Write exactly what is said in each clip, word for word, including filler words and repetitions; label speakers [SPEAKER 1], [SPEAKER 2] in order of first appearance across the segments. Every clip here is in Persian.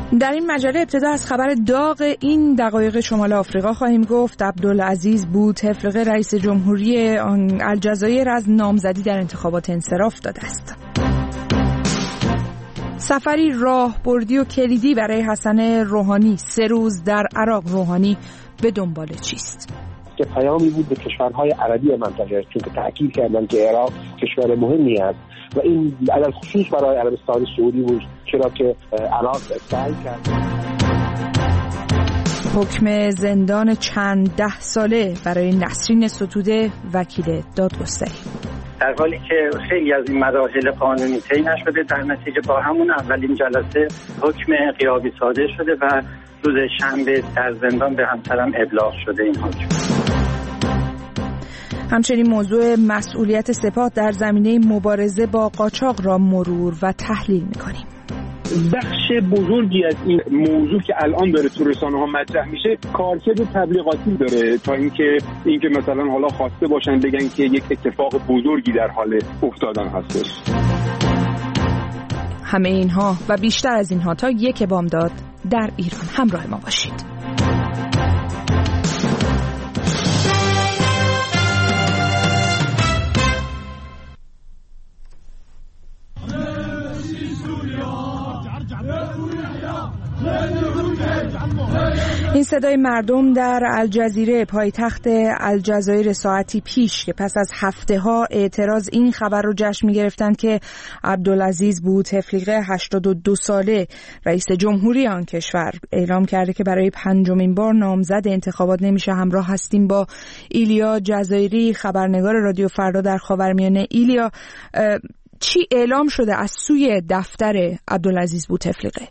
[SPEAKER 1] در این مجله ابتدا از خبر داغ این دقایق شمال آفریقا خواهیم گفت. عبدالعزیز بوتفلیقه رئیس جمهوری الجزایر از نامزدی در انتخابات انصراف داده است. سفری راهبردی و کلیدی برای حسن روحانی، سه روز در عراق. روحانی به دنبال چیست؟
[SPEAKER 2] که پیامی بود به کشورهای عربی منطقه، چون که تأکید کردن که عراق کشور مهمی است و این علل خصوص برای عربستان سعودی بود، چرا که عراق سعی کرد.
[SPEAKER 1] حکم زندان چند ده ساله برای نسرین ستوده، وکیل دادگستری.
[SPEAKER 3] در حالی که خیلی از این مراحل قانونی طی نشده، در نتیجه با همون اولین جلسه حکم غیابی صادر شده و روز شنبه در زندان به همسرم ابلاغ شده این حکم.
[SPEAKER 1] همچنین موضوع مسئولیت سپاه در زمینه مبارزه با قاچاق را مرور و تحلیل می‌کنیم.
[SPEAKER 4] بخش بزرگی از این موضوع که الان داره تو رسانه‌ها مطرح میشه کارکرد تبلیغاتی داره، تا اینکه اینکه مثلا حالا خواسته باشن بگن که یک اتفاق بزرگی در حال افتادن هستش.
[SPEAKER 1] همه اینها و بیشتر از اینها تا یک بامداد در ایران. همراه ما باشید. این صدای مردم در الجزیره، پایتخت الجزایر، ساعتی پیش که پس از هفته ها اعتراض این خبر رو جشن می گرفتند که عبدالعزیز بوتفلیقه هشتاد و دو ساله رئیس جمهوری آن کشور اعلام کرده که برای پنجمین بار نامزد انتخابات نمیشه. همراه هستیم با ایلیا جزایری، خبرنگار رادیو فردا در خاورمیانه. ایلیا، چی اعلام شده از سوی دفتر عبدالعزیز بوتفلیقه؟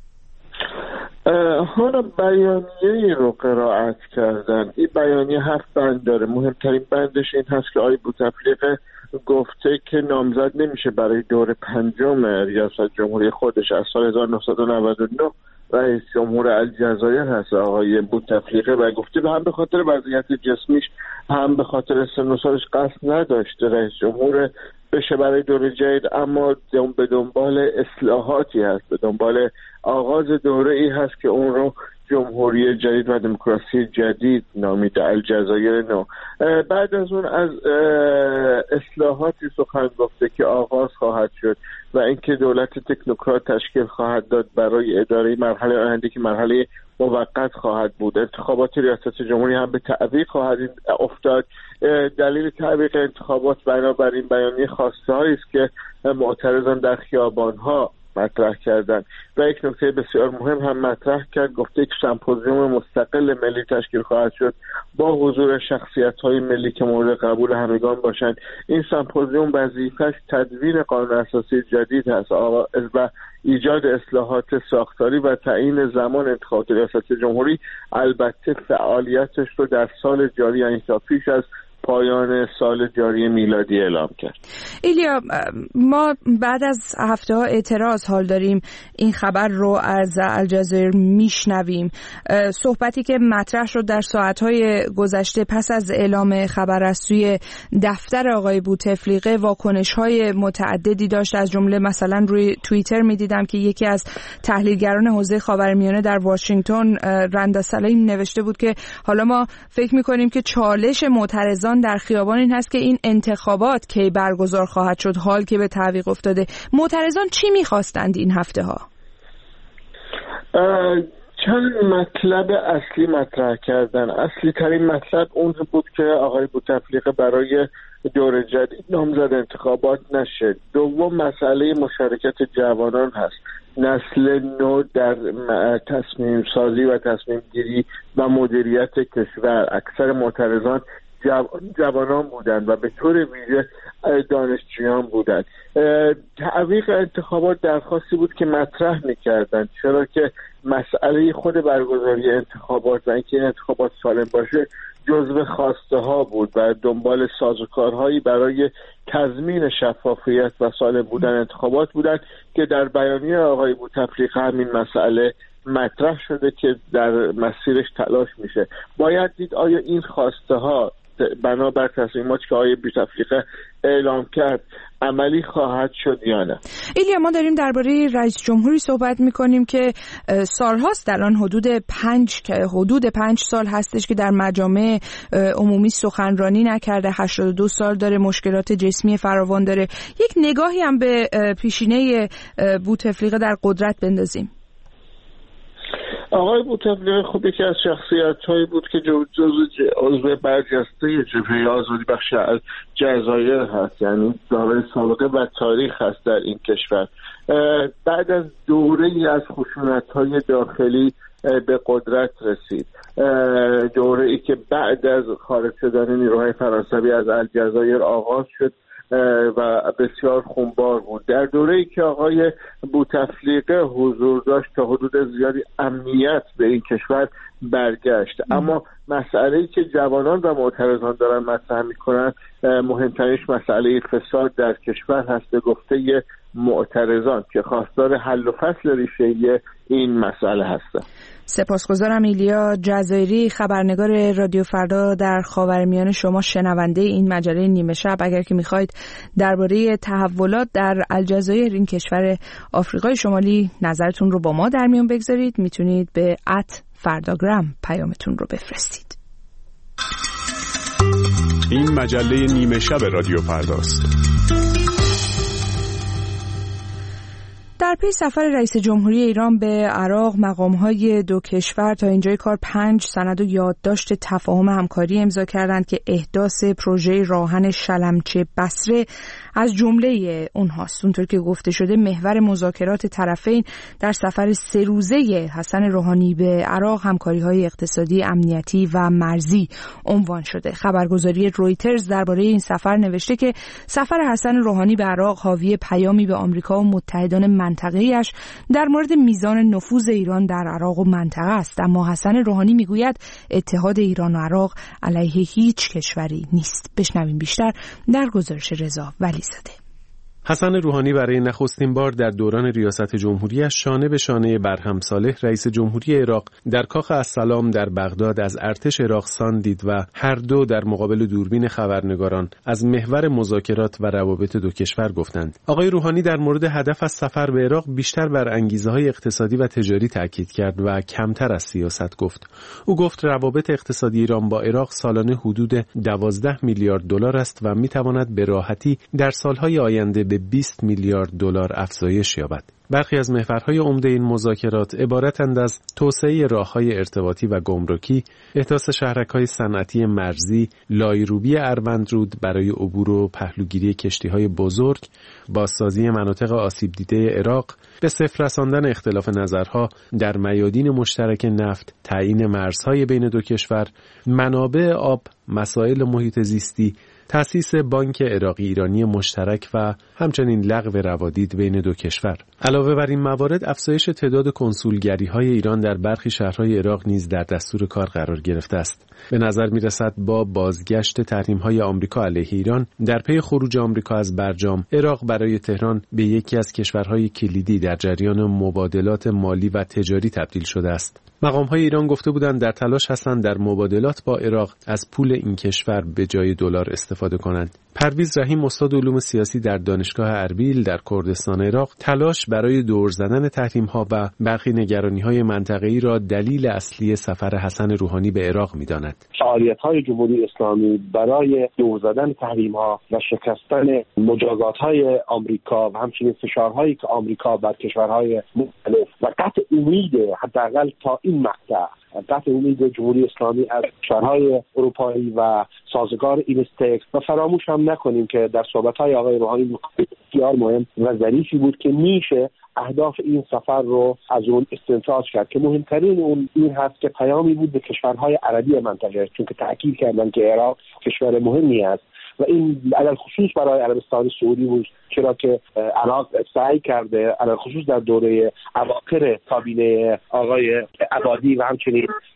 [SPEAKER 5] حالا بیانیه رو قرائت کردن. این بیانیه هفت بند داره. مهمترین بندش این هست که آقای بوتفلیقه گفته که نامزد نمیشه برای دور پنجم ریاست جمهوری خودش. از سال هزار و نهصد و نود و نه رئیس جمهور الجزایر هست آقای بوتفلیقه و گفته هم به خاطر وضعیت جسمیش هم به خاطر سن و سالش قصد نداشته رئیس جمهور بشه برای دور جدید، اما به دنبال اصلاحاتی هست، به دنبال آغاز دوره ای هست که اون رو جمهوری جدید و دموکراسی جدید نامیده، الجزایر نو. بعد از اون از اصلاحاتی سخن گفته که آغاز خواهد شد و اینکه دولت تکنوکرات تشکیل خواهد داد برای اداره مرحله آینده که مرحله موقت خواهد بود. انتخابات ریاست جمهوری هم به تعویق خواهد افتاد. دلیل تعویق انتخابات بنابراین بیانیه خواسته‌هایی است که معترضان در خیابان‌ها مطرح کردن و یک نکته بسیار مهم هم مطرح کرد. گفته که سمپوزیوم مستقل ملی تشکیل خواهد شد با حضور شخصیت‌های ملی که مورد قبول همگان باشند. این سمپوزیوم وظیفه‌اش تدوین قانون اساسی جدید هست و ایجاد اصلاحات ساختاری و تعیین زمان انتخابات ریاست جمهوری. البته فعالیتش رو در سال جاری، یعنی تا پیش از پایان سال جاری میلادی اعلام کرد.
[SPEAKER 1] ایلیا، ما بعد از هفته ها اعتراض حال داریم این خبر رو از الجزایر میشنویم. صحبتی که مطرح شد در ساعتهای گذشته پس از اعلام خبر از سوی دفتر آقای بوتفلیقه واکنش های متعددی داشت. از جمله مثلا روی توییتر میدیدم که یکی از تحلیلگران حوزه خاورمیانه در واشنگتن، رندا سلیم، نوشته بود که حالا ما فکر میکنیم که چالش معترضان در خیابان این هست که این انتخابات کی برگزار خواهد شد، حال که به تعویق افتاده. معترضان چی میخواستند این هفته ها؟
[SPEAKER 5] چند مطلب اصلی مطرح کردن. اصلی ترین مطلب اون بود که آقای بوتفلیقه برای دور جدید نامزد انتخابات نشه. دوم مسئله مشارکت جوانان هست، نسل نو در تصمیم سازی و تصمیم گیری و مدیریت کشور. اکثر معترضان جوانان بودند و به طور ویژه دانشجویان بودند. تعویق انتخابات درخواستی بود که مطرح می‌کردند، چرا که مسئله خود برگزاری انتخابات و اینکه انتخابات سالم باشه جزو خواسته ها بود و دنبال سازوکارهایی برای تضمین شفافیت و سالم بودن انتخابات بودند که در بیانیه آقای بوتفلیقه همین مسئله مطرح شده که در مسیرش تلاش میشه. باید دید آیا این خواسته ها بنابر تصمیماتی که آقای بوتفلیقه اعلام کرد عملی خواهد شد یا نه.
[SPEAKER 1] ایلیا، ما داریم درباره رئیس جمهوری صحبت میکنیم که سالهاست الان حدود پنج حدود پنج سال هستش که در مجامع عمومی سخنرانی نکرده، هشتاد و دو سال داره، مشکلات جسمی فراوان داره. یک نگاهی هم به پیشینه بوتفلیقه در قدرت بندازیم.
[SPEAKER 5] آقای بوتفلیقه خب یکی از شخصیت‌هایی بود که جزو عضو برجسته جبهه آزادی بخش جزایر هست، یعنی دارای سابقه و تاریخ هست در این کشور. بعد از دوره‌ای از خشونت‌های داخلی به قدرت رسید، دوره‌ای که بعد از خارج شدن نیروهای فرانسوی از الجزایر آغاز شد و بسیار خونبار بود. در دوره‌ای که آقای بوتفلیقه حضور داشت تا حدود زیادی امنیت به این کشور برگشت. اما مسئله‌ای که جوانان و معترضان دارن مطرح می‌کنن مهمترینش مسئله فساد در کشور هست، به گفته معترضان که خواستار حل و فصل ریشه‌ای این مسئله هستند.
[SPEAKER 1] سپاسگزارم ایلیا جزایری، خبرنگار رادیو فردا در خاورمیانه. شما شنونده این مجله نیمه شب. اگر که میخواید درباره تحولات در الجزایر، این کشور آفریقای شمالی، نظرتون رو با ما در میون بگذارید، میتونید به ات فرداگرام پیامتون رو بفرستید.
[SPEAKER 6] این مجله نیمه شب رادیو فرداست.
[SPEAKER 1] در پی سفر رئیس جمهوری ایران به عراق، مقام‌های دو کشور تا اینجای کار پنج سند و یادداشت تفاهم همکاری امضا کردند که احداث پروژه راهن شلمچه بصره از جمله اونهاست. اونطور که گفته شده محور مذاکرات طرفین در سفر سه روزه حسن روحانی به عراق همکاری‌های اقتصادی، امنیتی و مرزی عنوان شده. خبرگزاری رویترز درباره این سفر نوشته که سفر حسن روحانی به عراق حاوی پیامی به آمریکا و متحدان منطقه‌ایش در مورد میزان نفوذ ایران در عراق و منطقه است. اما حسن روحانی میگوید اتحاد ایران و عراق علیه هیچ کشوری نیست. بشنویم بیشتر در گزارش رضا ولیزاده.
[SPEAKER 7] حسن روحانی برای نخستین بار در دوران ریاست جمهوریش شانه به شانه برهم صالح رئیس جمهوری عراق در کاخ السلام در بغداد از ارتش عراق سان دید و هر دو در مقابل دوربین خبرنگاران از محور مذاکرات و روابط دو کشور گفتند. آقای روحانی در مورد هدف از سفر به عراق بیشتر بر انگیزه‌های اقتصادی و تجاری تاکید کرد و کمتر از سیاست گفت. او گفت روابط اقتصادی ایران با عراق سالانه حدود دوازده میلیارد دلار است و می‌تواند به راحتی در سال‌های آینده به بیست میلیارد دلار افزایش یابد. برخی از محورهای عمده این مذاکرات عبارتند از توسعه راه‌های ارتباطی و گمرکی، احداث شهرک‌های صنعتی مرزی، لایروبی اروندرود برای عبور و پهلوگیری کشتی‌های بزرگ، بازسازی مناطق آسیب دیده عراق، به صفر رساندن اختلاف نظرها در میادین مشترک نفت، تعیین مرزهای بین دو کشور، منابع آب، مسائل محیط زیستی، تأسیس بانک عراقی ایرانی مشترک و همچنین لغو روادید بین دو کشور. علاوه بر این موارد افزایش تعداد کنسولگری‌های ایران در برخی شهرهای عراق نیز در دستور کار قرار گرفته است. به نظر می‌رسد با بازگشت تحریم‌های آمریکا علیه ایران در پی خروج آمریکا از برجام، عراق برای تهران به یکی از کشورهای کلیدی در جریان مبادلات مالی و تجاری تبدیل شده است. مقام‌های ایران گفته بودند در تلاش هستند در مبادلات با عراق از پول این کشور به جای دلار استفاده کنند. پرویز رحیم، استاد علوم سیاسی در دانشگاه اربیل در کردستان عراق، تلاش برای دور زدن تحریم‌ها و برخی نگرانی‌های منطقه‌ای را دلیل اصلی سفر حسن روحانی به عراق می‌داند.
[SPEAKER 2] فعالیت‌های جمهوری اسلامی برای دور زدن تحریم‌ها و شکستن مجازات‌های آمریکا و همچنین فشارهایی که آمریکا بر کشورهای مختلف و قطع امید حداقل تا این مقطع قطع امید جمهوری اسلامی از کشورهای اروپایی و سازگار این استیک و فراموش هم نکنیم که در صحبت‌های آقای روحانی بسیار مهم و ظریفی بود که میشه اهداف این سفر رو از اون استنتاج کرد که مهمترین اون این هست که پیامی بود به کشورهای عربی منطقه، چون که تأکید کردن که عراق کشور مهمی است و این علل خصوص برای عربستان سعودی بود، چرا که عراق سعی کرده علل خصوص در دوره اواخر کابینه آقای عبادی و همچنین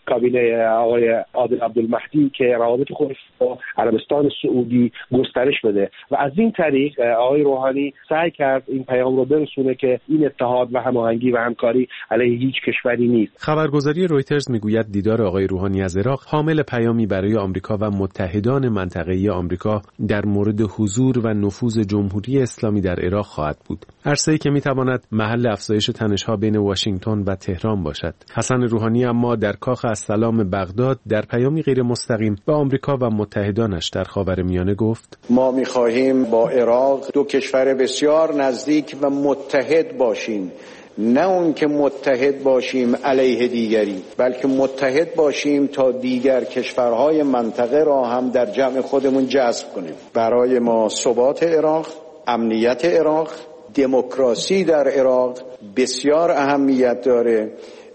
[SPEAKER 2] کابینه آقای عادل عبدالمهدی که روابط خودش با عربستان سعودی گسترش بده و از این طریق آقای روحانی سعی کرد این پیام رو برسونه که این اتحاد و هماهنگی و همکاری علیه هیچ کشوری نیست.
[SPEAKER 7] خبرگزاری رویترز میگوید دیدار آقای روحانی از عراق حامل پیامی برای آمریکا و متحدان منطقه‌ای آمریکا در مورد حضور و نفوذ جمهوری اسلامی در عراق خواهد بود. عرصه‌ای که میتواند محل افزایش تنش‌ها بین واشنگتن و تهران باشد. حسن روحانی اما در کاخ السلام بغداد در پیامی غیر مستقیم به آمریکا و متحدانش در خاورمیانه گفت:
[SPEAKER 8] ما می‌خواهیم با عراق دو کشور بسیار نزدیک و متحد باشیم، نه اون که متحد باشیم علیه دیگری، بلکه متحد باشیم تا دیگر کشورهای منطقه را هم در جمع خودمون جذب کنیم. برای ما ثبات عراق، امنیت عراق، دموکراسی در عراق بسیار اهمیت داره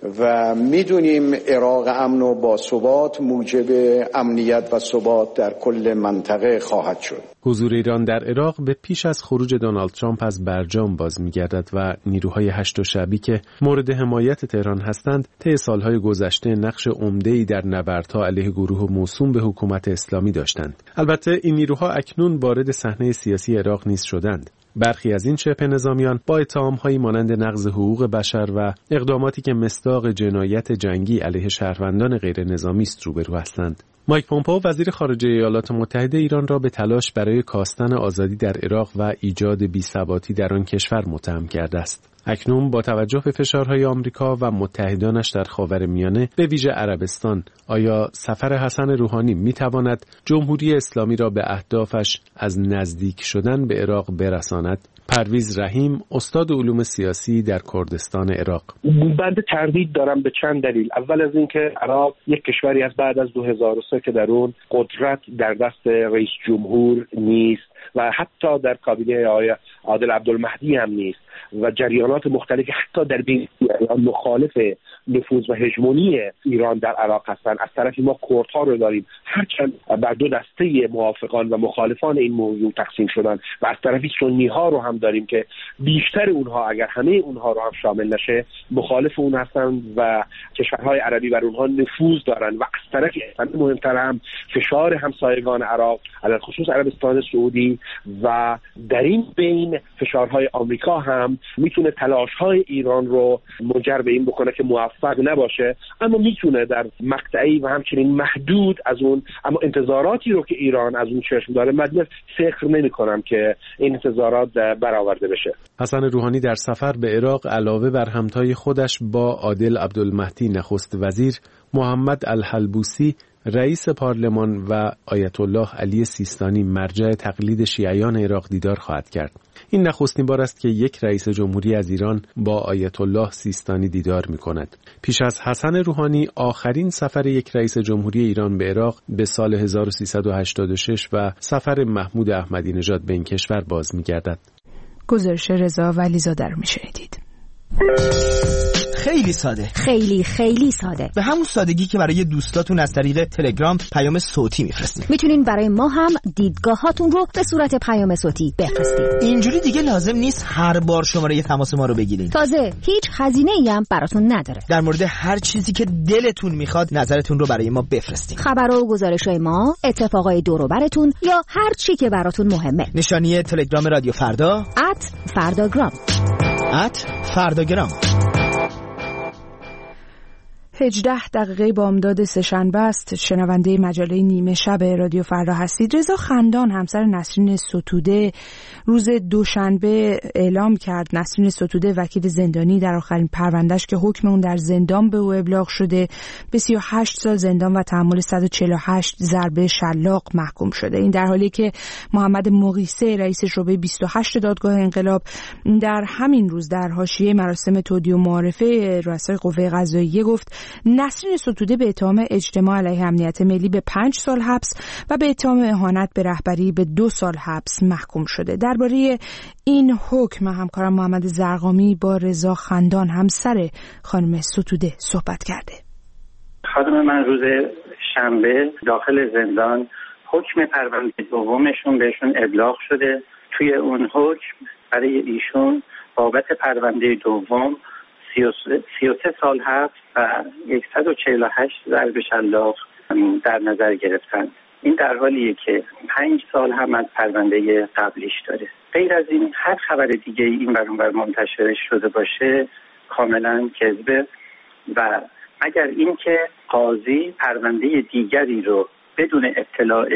[SPEAKER 8] و میدونیم عراق امن و با ثبات موجب امنیت و ثبات در کل منطقه خواهد شد.
[SPEAKER 7] حضور ایران در عراق به پیش از خروج دونالد ترامپ از برجام باز می‌گردد و نیروهای هشت شعبی که مورد حمایت تهران هستند طی سالهای گذشته نقش عمده‌ای در نبردها علیه گروه موسوم به حکومت اسلامی داشتند. البته این نیروها اکنون وارد صحنه سیاسی عراق نیز شدند. برخی از این شبه نظامیان با اتهام‌هایی مانند نقض حقوق بشر و اقداماتی که مصداق جنایت جنگی علیه شهروندان غیر نظامی است روبرو هستند. مایک پومپئو وزیر خارجه ایالات متحده ایران را به تلاش برای کاستن آزادی در عراق و ایجاد بی‌ثباتی در آن کشور متهم کرده است. اکنون با توجه به فشارهای آمریکا و متحدانش در خاورمیانه به ویژه عربستان، آیا سفر حسن روحانی می‌تواند جمهوری اسلامی را به اهدافش از نزدیک شدن به عراق برساند؟ پرویز رحیم، استاد علوم سیاسی در کردستان عراق:
[SPEAKER 2] بنده تردید دارم به چند دلیل. اول از این که عراق یک کشوری از بعد از دو هزار و سه که در اون قدرت در دست رئیس جمهور نیست و حتی در کابینه آقای عادل عبدالمهدی هم نیست و جریانات مختلفی حتی در بین ایران مخالف نفوذ و هژمونی ایران در عراق هستند. از طرفی ما کردها رو داریم، هرچند بر دو دسته موافقان و مخالفان این موضوع تقسیم شدن، و از طرفی سنی ها رو هم داریم که بیشتر اونها اگر همه اونها رو هم شامل نشه مخالف اون هستند و کشورهای عربی بر اونها نفوذ دارن. و از طرفی مهمتر هم فشار همسایگان عراق علیه خصوص عربستان سعودی و در این بین فشارهای آمریکا هم میتونه تلاش‌های ایران رو منجر به این بکنه که موفق نباشه، اما میتونه در مقطعی و همچنین محدود از اون، اما انتظاراتی رو که ایران از اون چشم داره مدنیت فکر نمی‌کنم که این انتظارات برآورده بشه.
[SPEAKER 7] حسن روحانی در سفر به عراق علاوه بر همتای خودش با عادل عبدالمهدی نخست وزیر، محمد الحلبوسی رئیس پارلمان و آیت الله علی سیستانی مرجع تقلید شیعیان عراق دیدار خواهد کرد. این نخستین بار است که یک رئیس جمهوری از ایران با آیت الله سیستانی دیدار می کند. پیش از حسن روحانی آخرین سفر یک رئیس جمهوری ایران به عراق به سال هزار و سیصد و هشتاد و شش و سفر محمود احمدی نژاد به این کشور باز می گردد.
[SPEAKER 1] گزارش رضا ولیزاده رو می شنیدید.
[SPEAKER 9] خیلی ساده،
[SPEAKER 10] خیلی خیلی ساده،
[SPEAKER 9] به همون سادگی که برای دوستاتون از طریق تلگرام پیام صوتی میفرستید.
[SPEAKER 10] میتونین برای ما هم دیدگاهاتون رو به صورت پیام صوتی بفرستید.
[SPEAKER 9] اینجوری دیگه لازم نیست هر بار شماره تماس ما رو بگیرین.
[SPEAKER 10] تازه هیچ هزینه‌ای هم براتون نداره.
[SPEAKER 9] در مورد هر چیزی که دلتون میخواد نظرتون رو برای ما بفرستید.
[SPEAKER 10] خبرها و گزارش‌های ما، اتفاقای دور و براتون یا هر چی که براتون مهمه.
[SPEAKER 9] نشانی تلگرام رادیو فردا
[SPEAKER 10] ات فرداگرام
[SPEAKER 9] ات فرداگرام.
[SPEAKER 1] هجده دقیقه بامداد سه‌شنبه است. شنونده مجله نیمه شب رادیو فردا هستید. رضا خندان همسر نسرین ستوده روز دوشنبه اعلام کرد نسرین ستوده وکیل زندانی در آخرین پروندهش که حکم اون در زندان به او ابلاغ شده به سی و هشت سال زندان و تحمل صد و چهل و هشت ضربه شلاق محکوم شده. این در حالی که محمد مقیسه رئیس شعبه بیست و هشت دادگاه انقلاب در همین روز در حاشیه مراسم تودیع و معارفه رؤسای قوه قضاییه گفت نسرین ستوده به اتهام اجتماع علیه امنیت ملی به پنج سال حبس و به اتهام اهانت به رهبری به دو سال حبس محکوم شده. درباره این حکم همکارم محمد زرقامی با رضا خندان همسر خانم ستوده صحبت کرده.
[SPEAKER 3] خانم من روز شنبه داخل زندان حکم پرونده دومشون بهشون ابلاغ شده. توی اون حکم برای ایشون بابت پرونده دوم سی و سه سال حبس و صد و چهل و هشت ضرب شلاق در نظر گرفتن. این در حالیه که پنج سال هم از پرونده قبلیش داره. غیر از این هر خبر دیگه این بر اون بر منتشر شده باشه کاملا کذبه و اگر اینکه قاضی پرونده دیگری رو بدون اطلاع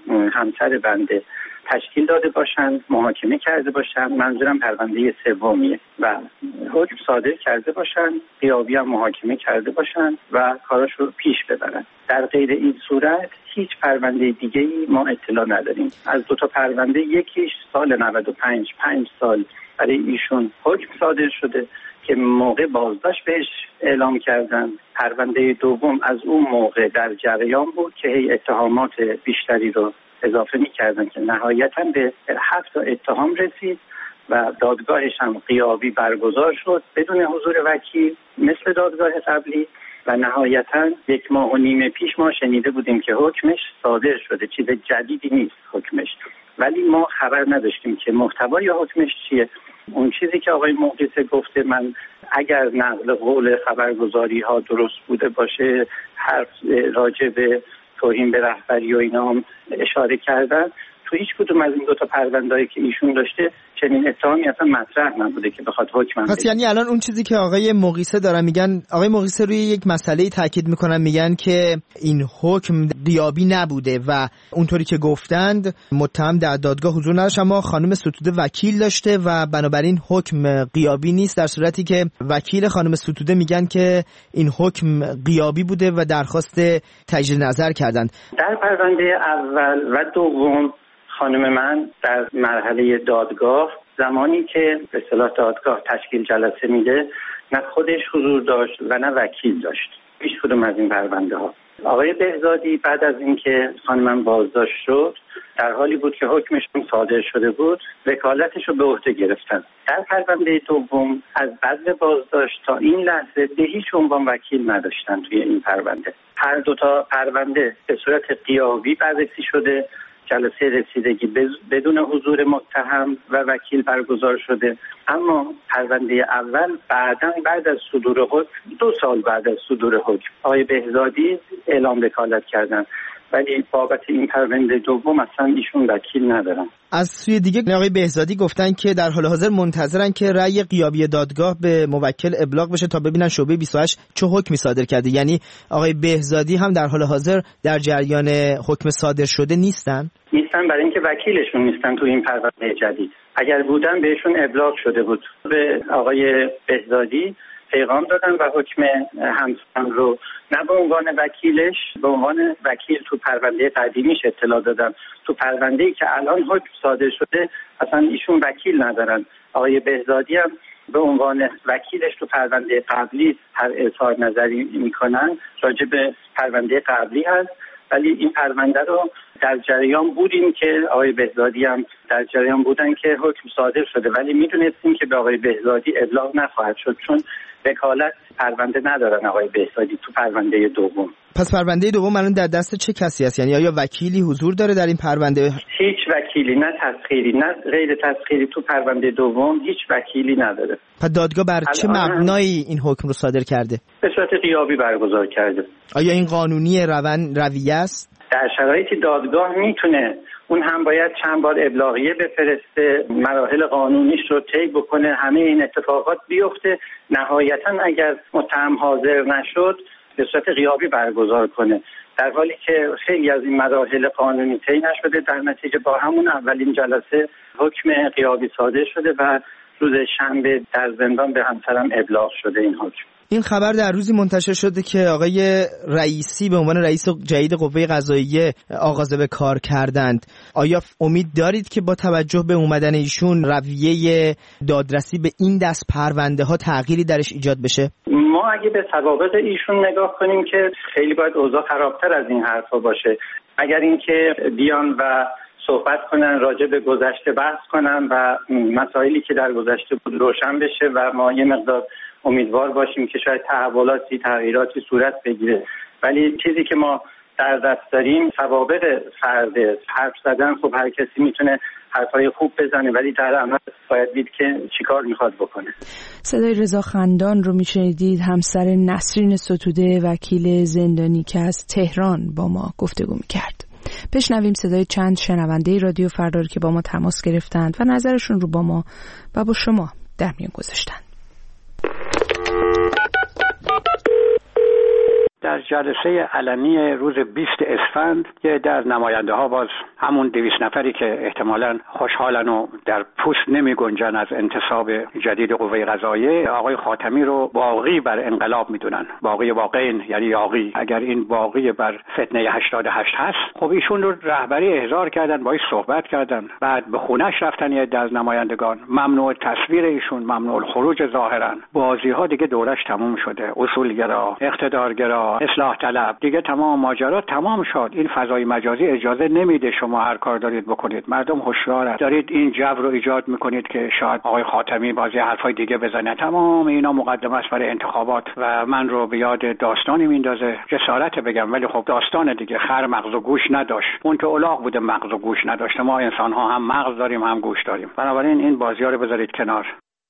[SPEAKER 3] همسر بنده تشکیل داده باشند، محاکمه کرده باشند، منظورم پرونده سومیه و حکم صادر کرده باشند، غیابی هم محاکمه کرده باشند و کاراش رو پیش ببرند. در غیر این صورت هیچ پرونده دیگه‌ای ما اطلاع نداریم. از دو تا پرونده یکیش سال نود و پنج پنج سال برای ایشون حکم صادر شده که موقع بازداشت بهش اعلام کردن. پرونده دوم از اون موقع در جریان بود که هی اتهامات بیشتری رو اضافه می‌کردن که نهایتاً به هفت تا اتهام رسید و دادگاهش هم غیابی برگزار شد بدون حضور وکیل مثل دادگاه قبلی و نهایتاً یک ماه و نیم پیش ما شنیده بودیم که حکمش صادر شده. چیز جدیدی نیست حکمش، ولی ما خبر نداشتیم که محتوای حکمش چیه. اون چیزی که آقای مقیسه گفته، من اگر نقل قول خبرگزاری ها درست بوده باشه، حرف راجع به توهین به رهبری و اینا هم اشاره کردن، تو هیچ کدوم از این دو تا پرونده‌ای که ایشون داشته چنین اتهامی اصلا مطرح نبوده که بخواد حکم بده.
[SPEAKER 9] پس یعنی الان اون چیزی که آقای مقیسه دارن میگن، آقای مقیسه روی یک مسئله تاکید میکنن، میگن که این حکم غیابی نبوده و اونطوری که گفتند متهم در دادگاه حضور نداشت اما خانم ستوده وکیل داشته و بنابراین حکم غیابی نیست، در صورتی که وکیل خانم ستوده میگن که این حکم غیابی بوده و درخواست تجدید نظر کردند.
[SPEAKER 3] در پرونده اول و دوم خانم من در مرحله دادگاه زمانی که به اصطلاح دادگاه تشکیل جلسه میده نه خودش حضور داشت و نه وکیل داشت هیچ کدوم از این پرونده ها. آقای بهزادی بعد از اینکه خانم من بازداشت شد در حالی بود که حکمشون صادر شده بود وکالتش رو به عهده گرفتن. در پرونده دوم از بعد بازداشت تا این لحظه به هیچ عنوان وکیل نداشتن توی این پرونده. هر دو تا پرونده به صورت غیابی بررسی شده، جلسه رسیدگی بدون حضور متهم و وکیل برگزار شده، اما پرونده اول بعداً بعد از صدور حکم دو سال بعد از صدور حکم آقای بهزادی اعلام وکالت کردن، ولی بابت این پرونده دوم اصلا ایشون وکیل ندارن.
[SPEAKER 9] از سوی دیگه آقای بهزادی گفتن که در حال حاضر منتظرن که رأی غیابی دادگاه به موکل ابلاغ بشه تا ببینن شعبه بیست و هشت چه حکمی صادر کرده. یعنی آقای بهزادی هم در حال حاضر در جریان حکم صادر شده نیستن؟
[SPEAKER 3] نیستن برای اینکه وکیلشون نیستن تو این پرونده جدید. اگر بودن بهشون ابلاغ شده بود. به آقای بهزادی پیغام دادن و حکم همسرم رو نه به عنوان وکیلش، به عنوان وکیل تو پرونده قدیمیش اطلاع دادم. تو پرونده‌ای که الان حکم صادر شده اصلا ایشون وکیل ندارن. آقای بهزادی هم به عنوان وکیلش تو پرونده قبلی هر اظهار نظری میکنن راجع به پرونده قبلی هست، ولی این پرونده رو در جریان بودیم که آقای بهزادی هم در جریان بودن که حکم صادر شده، ولی میدونستیم که به آقای بهزادی ابلاغ نخواهد شد چون وکالت پرونده ندارن آقای بهزادی تو پرونده دوم.
[SPEAKER 9] پس پرونده دوم الان در دست چه کسی است؟ یعنی آیا وکیلی حضور داره در این پرونده؟
[SPEAKER 3] هیچ وکیلی، نه تسخیری نه غیر تسخیری، تو پرونده دوم هیچ وکیلی نداره.
[SPEAKER 9] پس دادگاه بر چه مبنایی این حکم رو صادر کرده؟
[SPEAKER 3] به صورت غیابی برگزار کرده.
[SPEAKER 9] آیا این قانونی روان رویه است؟
[SPEAKER 3] در شرایطی دادگاه میتونه، اون هم باید چند بار ابلاغیه بفرسته، مراحل قانونیش رو طی بکنه، همه این اتفاقات بیفته، نهایتا اگر متهم حاضر نشد به صورت غیابی برگزار کنه، در حالی که خیلی از این مراحل قانونی طی نشده. در نتیجه با همون اولین جلسه حکم غیابی صادر شده و روز شنبه در زندان به همسرم ابلاغ شده این حکم.
[SPEAKER 9] این خبر در روزی منتشر شده که آقای رئیسی به عنوان رئیس جدید قوه قضاییه آغاز به کار کردند. آیا امید دارید که با توجه به اومدن ایشون رویه دادرسی به این دست پرونده ها تغییری درش ایجاد بشه؟
[SPEAKER 3] ما اگه به سوابق ایشون نگاه کنیم که خیلی باید اوضاع خرابتر از این حرفا باشه. اگر اینکه بیان و صحبت کنن راجع به گذشته بحث کنن و مسائلی که در گذشته بود روشن بشه و ما یه مقدار امیدوار باشیم که شاید تحولاتی تغییراتی صورت بگیره، ولی چیزی که ما در دست داریم سوابق فرد. حرف زدن خب هر کسی میتونه حرفای خوب بزنه، ولی در عمل باید دید که چیکار میخواد بکنه.
[SPEAKER 1] صدای رضا خندان رو میشنیدید، همسر نسرین ستوده وکیل زندانی که از تهران با ما گفتگو میکرد. بشنویم صدای چند شنونده رادیو فردا که با ما تماس گرفتند و نظرشون رو با ما و با شما در میان گذاشتن.
[SPEAKER 11] در جلسه علنی روز بیست اسفند یه در نماینده ها باز همون دویست نفری که احتمالاً خوشحالن و در پوست نمی گنجن از انتصاب جدید قوه قضاییه، آقای خاتمی رو باغی بر انقلاب میدونن. باغی واقعین یعنی یاغی. اگر این باغی بر فتنه هشتاد و هشت هست، خب ایشون رو رهبری احضار کردن، باهاش صحبت کردن، بعد به خونش رفتن. یه از نمایندگان ممنوع تصویر ایشون، ممنوع الخروج ظاهرا. بازی ها دیگه دورش تموم شده. اصولگرا، اقتدارگرا، اصلاح طلب، دیگه تمام ماجرا تمام شد. این فضای مجازی اجازه نمیده شما هر کار دارید بکنید. مردم هوشیارن. دارید این جو رو ایجاد میکنید که شاید آقای خاتمی بازی حرفای دیگه بزنه. تمام اینا مقدمه است برای انتخابات و من رو به یاد داستانی میندازه. جسارت بگم ولی خب داستان دیگه. خر مغز و گوش نداشت، اون که الاغ بوده مغز و گوش نداشته. ما انسان ها هم مغز داریم هم گوش داریم. بنابراین این بازی‌ها رو بذارید کنار.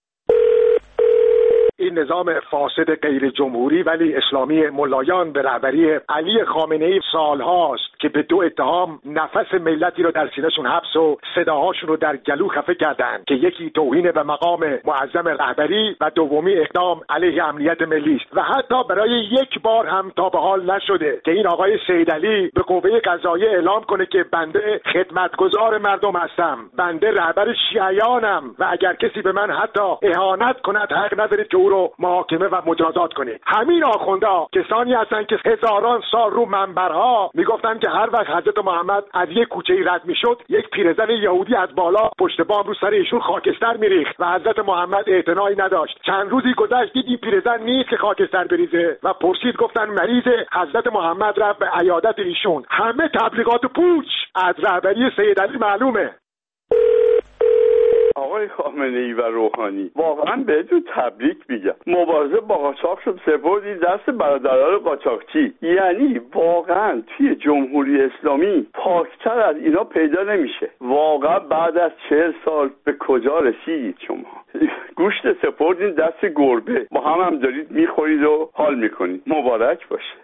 [SPEAKER 12] این نظام فاسد غیر جمهوری ولی اسلامی ملایان به رهبری علی خامنه‌ای سالهاست که به دو اتهام نفس ملتی رو در سینه‌شون حبس و صداهاشون رو در گلو خفه کردند که یکی توهین به مقام معظم رهبری و دومی اقدام علیه امنیت ملی است و حتی برای یک بار هم تا به حال نشده که این آقای سیدعلی به قوه قضاییه اعلام کنه که بنده خدمتگزار مردم هستم، بنده رهبر شیعیانم و اگر کسی به من حتی اهانت کند حق ندارید که او رو محاکمه و مجازات کنید. همین آخوندا کسانی هستن که هزاران سال رو منبرها میگفتن که هر وقت حضرت محمد از یک کوچه‌ای رد میشد، یک پیرزن یهودی از بالا پشت بام رو سر ایشون خاکستر میریخت و حضرت محمد اعتنایی نداشت. چند روزی گذشت دید این پیرزن نیست که خاکستر بریزه و پرسید، گفتن مریض. حضرت محمد رفت به عیادت ایشون. همه تبلیغات پوچ از رهبری سیدعلی معلومه.
[SPEAKER 13] آقای خامنه‌ای و روحانی واقعا بهتون تبریک میگم. مبارزه با قاچاق شد سپردی دست برادران قاچاقچی. یعنی واقعا توی جمهوری اسلامی پاکتر از اینا پیدا نمیشه. واقعا بعد از چهل سال به کجا رسیدید شما؟ گوشت سپردین دست گربه، با هم هم دارید میخورید و حال میکنید. مبارک باشه.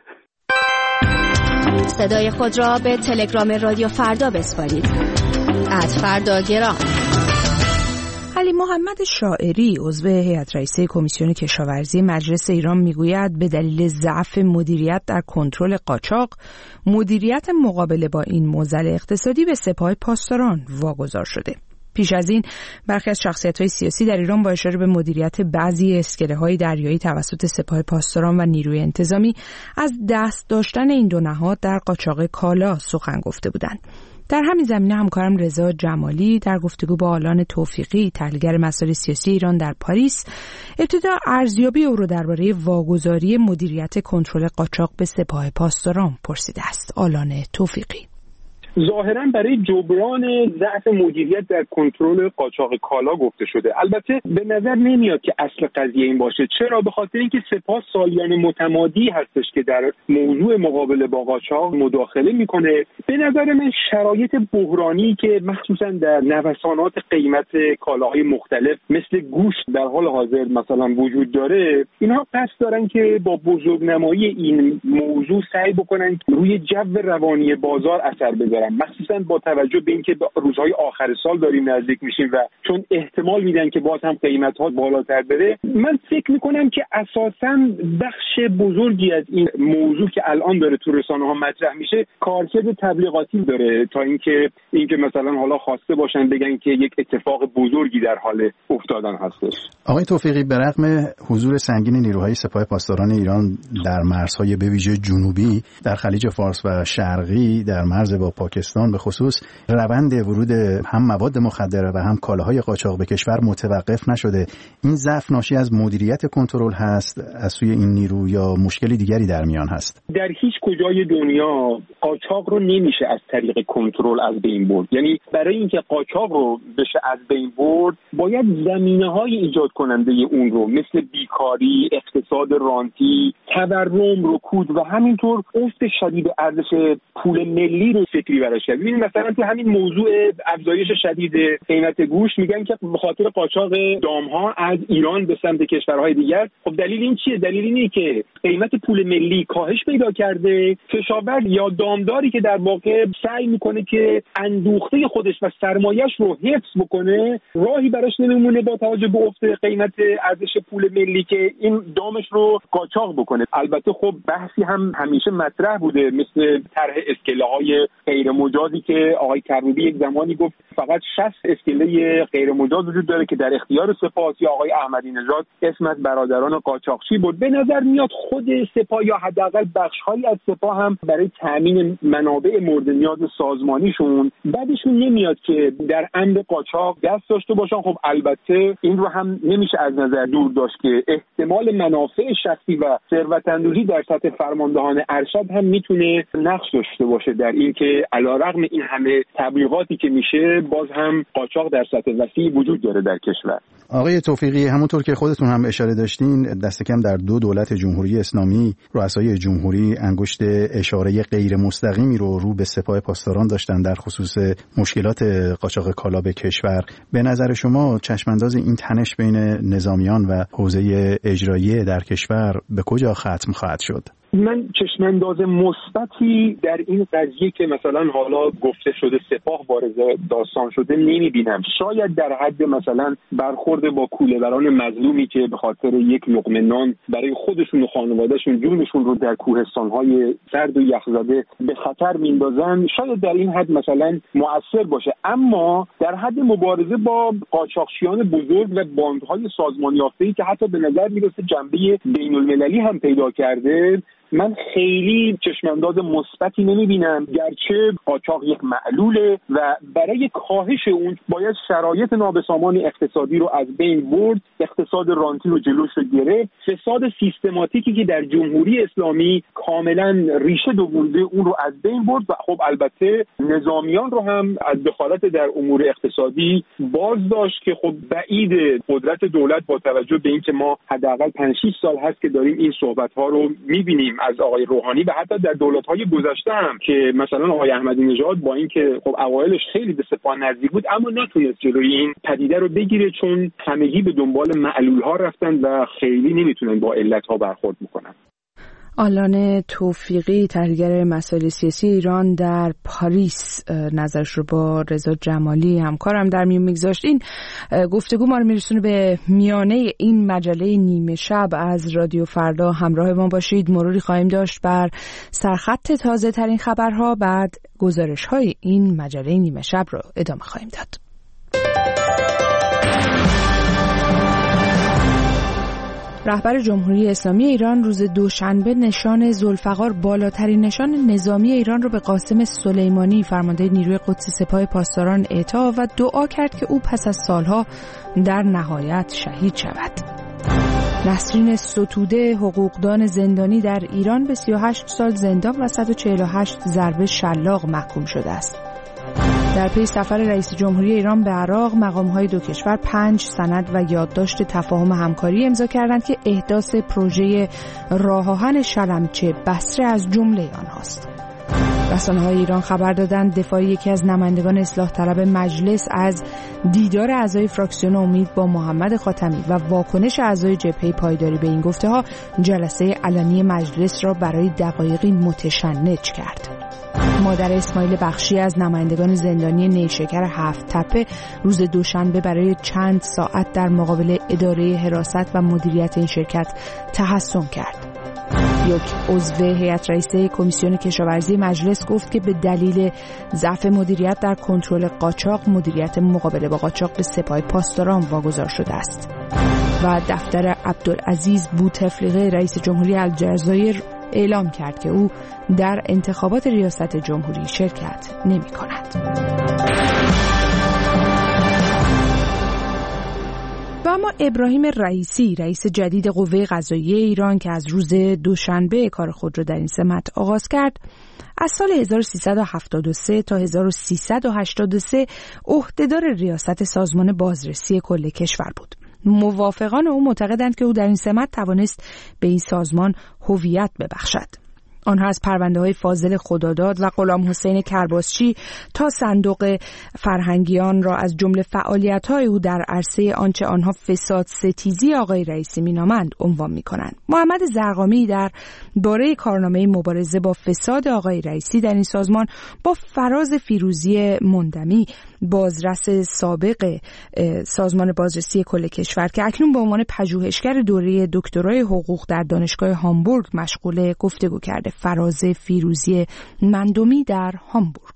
[SPEAKER 10] صدای خود را به تلگرام رادیو فردا بسپارید. ات فردا گرام.
[SPEAKER 1] علی محمد شاعری عضو هیئت رئیسه کمیسیون کشاورزی مجلس ایران میگوید به دلیل ضعف مدیریت در کنترل قاچاق، مدیریت مقابله با این معضل اقتصادی به سپاه پاسداران واگذار شده. پیش از این برخی از شخصیت‌های سیاسی در ایران با اشاره به مدیریت بعضی اسکله‌های دریایی توسط سپاه پاسداران و نیروی انتظامی از دست داشتن این دو نهاد در قاچاق کالا سخن گفته بودند. در همین زمینه همکارم رضا جمالی در گفتگو با آلان توفیقی، تحلیلگر مسائل سیاسی ایران در پاریس، ابتدا ارزیابی او را درباره واگذاری مدیریت کنترل قاچاق به سپاه پاسداران پرسیده است. آلان توفیقی:
[SPEAKER 4] ظاهرا برای جبران ضعف مدیریت در کنترل قاچاق کالا گفته شده. البته به نظر نمیاد که اصل قضیه این باشه. چرا؟ به خاطر اینکه سپاه سالیان متمادی هستش که در موضوع مقابله با قاچاق مداخله میکنه. به نظر من شرایط بحرانی که مخصوصا در نوسانات قیمت کالاهای مختلف مثل گوشت در حال حاضر مثلا وجود داره، اینها قصد دارن که با بزرگنمایی این موضوع سعی بکنن روی جو روانی بازار اثر بذارن، مخصوصا با توجه به اینکه روزهای آخر سال داریم نزدیک میشیم و چون احتمال میدن که باز هم قیمت‌ها بالاتر بره. من فکر میکنم که اساساً بخش بزرگی از این موضوع که الان داره تو رسانه‌ها مطرح میشه کارکرد تبلیغاتی داره، تا اینکه اینکه مثلا حالا خواسته باشن بگن که یک اتفاق بزرگی در حال افتادن هستش.
[SPEAKER 14] آقای توفیقی، به رغم حضور سنگین نیروهای سپاه پاسداران ایران در مرزهای به ویژه جنوبی در خلیج فارس و شرقی در مرز با پاکستان به خصوص روند ورود هم مواد مخدره و هم کالاهای قاچاق به کشور متوقف نشده. این ضعف ناشی از مدیریت کنترل هست از سوی این نیرو یا مشکلی دیگری در میان هست؟
[SPEAKER 4] در هیچ کجای دنیا قاچاق رو نمیشه از طریق کنترل از بین برد. یعنی برای اینکه قاچاق رو بشه از بین برد باید زمینه‌های ایجاد کننده اون رو مثل بیکاری، اقتصاد رانتی، تورم، رکود و همینطور افت شدید ارزش پول ملی رو فکری براش کرد. ببینید مثلا تو همین موضوع افزایش شدید قیمت گوشت میگن که به خاطر قاچاق دامها از ایران به سمت کشورهای دیگر. خب دلیل این چیه؟ دلیل اینه که قیمت پول ملی کاهش پیدا کرده، کشاورز یا دامداری که در واقع سعی میکنه که اندوخته خودش و سرمایه‌اش رو حفظ بکنه راهی براش نمیمونه با توجه به افت قیمت ارزش پول ملی که این دامش رو قاچاق بکنه. البته خب بحثی هم همیشه مطرح بوده مثل طرح اسکله‌های غیر مجازی که آقای کروبی یک زمانی گفت فقط شصت اسکله غیر مجاز وجود داره که در اختیار سپاه یا آقای احمدی نژاد اسم از برادران قاچاقچی بود. به نظر میاد خود سپاه یا حداقل بخش‌هایی از سپاه هم برای تامین منابع مورد نیاز سازمانیشون بعدشون نمیاد که در امر قاچاق دست داشته باشن. خب البته این رو هم نمیشه از نظر دور داشت که احتمال منافع شخصی و ثروت‌اندوزی در سطح فرماندهان ارشد هم میتونه نقش داشته باشه در این که علیرغم این همه تبلیغاتی که میشه باز هم قاچاق در سطح وسیع وجود داره در کشور.
[SPEAKER 14] آقای توفیقی، همونطور که خودتون هم اشاره داشتین دست کم در دو دولت جمهوری اسلامی رؤسای جمهوری انگشت اشاره غیر مستقیمی رو رو به سپاه پاسداران داشتن در خصوص مشکلات قاچاق کالا به کشور. به نظر شما چشمانداز این تنش بین نظامیان و حوزه اجرایی در کشور به کجا ختم خواهد شد؟
[SPEAKER 4] من چشمانداز مثبتی در این قضیه که مثلا حالا گفته شده سپاه وارد داستان شده نمیبینم. شاید در حد مثلا برخورد با کوله‌بران مظلومی که به خاطر یک لقمه نان برای خودشون و خانوادهشون جونشون رو در کوهستان‌های سرد و یخزده به خطر میندازن، شاید در این حد مثلا مؤثر باشه. اما در حد مبارزه با قاچاقچیان بزرگ و باندهای سازمان یافته‌ای که حتی به نظر میرسه جنبه بین‌المللی هم پیدا کرده، من خیلی چشمانداز مثبتی نمیبینم. گرچه قاچاق یک معلوله و برای کاهش اون باید شرایط نابسامان اقتصادی رو از بین برد، اقتصاد رانتی رو جلوش رو گرفت، فساد سیستماتیکی که در جمهوری اسلامی کاملا ریشه دوونده اون رو از بین برد و خب البته نظامیان رو هم از دخالت در امور اقتصادی باز داشت که خب بعید قدرت دولت با توجه به اینکه ما حداقل پنج شش سال هست که داریم این صحبت‌ها رو می‌بینیم از آقای روحانی و حتی در دولت‌های گذشته هم که مثلا آقای احمدی نژاد با اینکه خب اوایلش خیلی به سپاه نزدیک بود اما نتونست جلوی این پدیده رو بگیره چون همگی به دنبال معلول‌ها رفتن و خیلی نمیتونن با علت‌ها برخورد بکنن.
[SPEAKER 1] آلان توفیقی، تحلیلگر مسائل سیاسی ایران در پاریس، نظرش رو با رضا جمالی همکارم در میون میگذاشت. این گفتگو ما رو میرسونه به میانه این مجله نیمه شب از رادیو فردا. همراه ما باشید. مروری خواهیم داشت بر سرخط تازه ترین خبرها، بعد گزارش های این مجله نیمه شب رو ادامه خواهیم داد. رهبر جمهوری اسلامی ایران روز دوشنبه نشان ذوالفقار، بالاترین نشان نظامی ایران، را به قاسم سلیمانی، فرمانده نیروی قدس سپاه پاسداران، اعطا و دعا کرد که او پس از سالها در نهایت شهید شود. نسرین ستوده، حقوقدان زندانی در ایران، به سی و هشت سال زندان و صد و چهل و هشت ضربه شلاق محکوم شده است. در پی سفر رئیس جمهوری ایران به عراق، مقام‌های دو کشور پنج سند و یادداشت تفاهم همکاری امضا کردند که احداث پروژه راه آهن شلمچه بصره از جمله آنهاست. رسانه‌های ایران خبر دادند دفاع یکی از نمایندگان اصلاح طلب مجلس از دیدار اعضای فراکسیون امید با محمد خاتمی و واکنش اعضای جبهه پایداری به این گفته‌ها جلسه علنی مجلس را برای دقایقی متشنج کرد. مادر اسماعیل بخشی از نمایندگان زندانی نیشکر هفت تپه روز دوشنبه برای چند ساعت در مقابل اداره حراست و مدیریت این شرکت تحصن کرد. یک عضو هیئت رئیسه کمیسیون کشاورزی مجلس گفت که به دلیل ضعف مدیریت در کنترل قاچاق، مدیریت مقابله با قاچاق به سپاه پاسداران واگذار شده است. و دفتر عبدالعزیز بوتفلیقه رئیس جمهوری الجزایر اعلام کرد که او در انتخابات ریاست جمهوری شرکت نمی کند. و اما ابراهیم رئیسی، رئیس جدید قوه قضاییه ایران که از روز دوشنبه کار خود را در این سمت آغاز کرد، از سال هزار و سیصد و هفتاد و سه تا هزار و سیصد و هشتاد و سه عهدهدار ریاست سازمان بازرسی کل کشور بود. موافقان او معتقدند که او در این سمت توانست به این سازمان هویت ببخشد. آنها از پرونده‌های فاضل خداداد و غلام حسین کرباسچی تا صندوق فرهنگیان را از جمله فعالیت‌های او در عرصه آنچه آنها فساد ستیزی آقای رئیسی می‌نامند عنوان می‌کنند. محمد زرقامی در باره کارنامه مبارزه با فساد آقای رئیسی در این سازمان با فراز فیروزی مندمی، بازرس سابق سازمان بازرسی کل کشور که اکنون به عنوان پژوهشگر دوره دکترای حقوق در دانشگاه هامبورگ مشغول گفتگو کرده. فراز فیروزی مندمی در هامبورگ: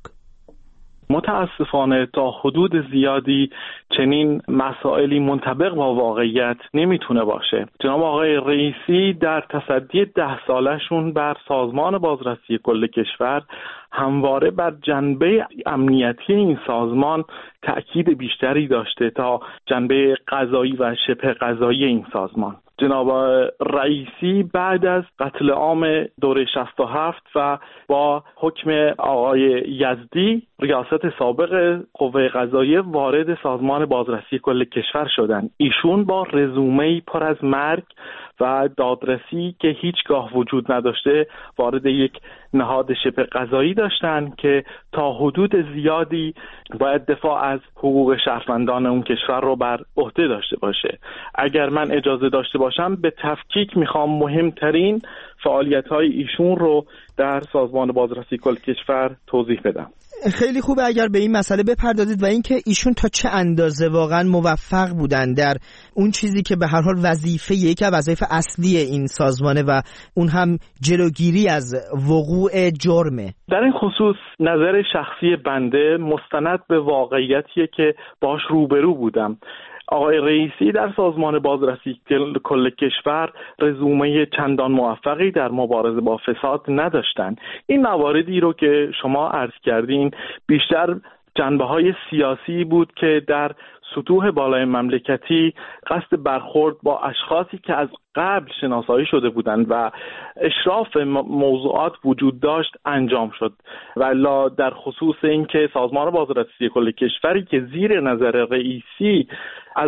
[SPEAKER 15] متاسفانه تا حدود زیادی چنین مسائلی منطبق با واقعیت نمیتونه باشه. جناب آقای رئیسی در تصدی ده سالشون بر سازمان بازرسی کل کشور همواره بر جنبه امنیتی این سازمان تأکید بیشتری داشته تا جنبه قضایی و شبه قضایی این سازمان. جناب رئیسی بعد از قتل عام دوره شصت و هفت و با حکم آقای یزدی ریاست سابق قوه قضاییه وارد سازمان بازرسی کل کشور شدند. ایشون با رزومه‌ای پر از مرگ و دادرسی که هیچگاه وجود نداشته وارد یک نهاد شبه قضایی داشتن که تا حدود زیادی باید دفاع از حقوق شهروندان اون کشور رو بر عهده داشته باشه. اگر من اجازه داشته باشم به تفکیک میخوام مهمترین فعالیت‌های ایشون رو در سازمان بازرسی کل کشور توضیح بدم.
[SPEAKER 9] خیلی خوبه اگر به این مسئله بپردازید و اینکه ایشون تا چه اندازه واقعا موفق بودن در اون چیزی که به هر حال وظیفه یکی از وظایف اصلی این سازمانه و اون هم جلوگیری از وقوع جرمه.
[SPEAKER 15] در این خصوص نظر شخصی بنده مستند به واقعیتیه که باش روبرو بودم. آقای رئیسی در سازمان بازرسی کل کشور رزومه چندان موفقی در مبارزه با فساد نداشتند. این مواردی رو که شما عرض کردین بیشتر جنبه‌های سیاسی بود که در سطوح بالای مملکتی قصد برخورد با اشخاصی که از قبل شناسایی شده بودند و اشراف موضوعات وجود داشت انجام شد. والا در خصوص اینکه سازمان بازرسی کل کشوری که زیر نظر رئیسی از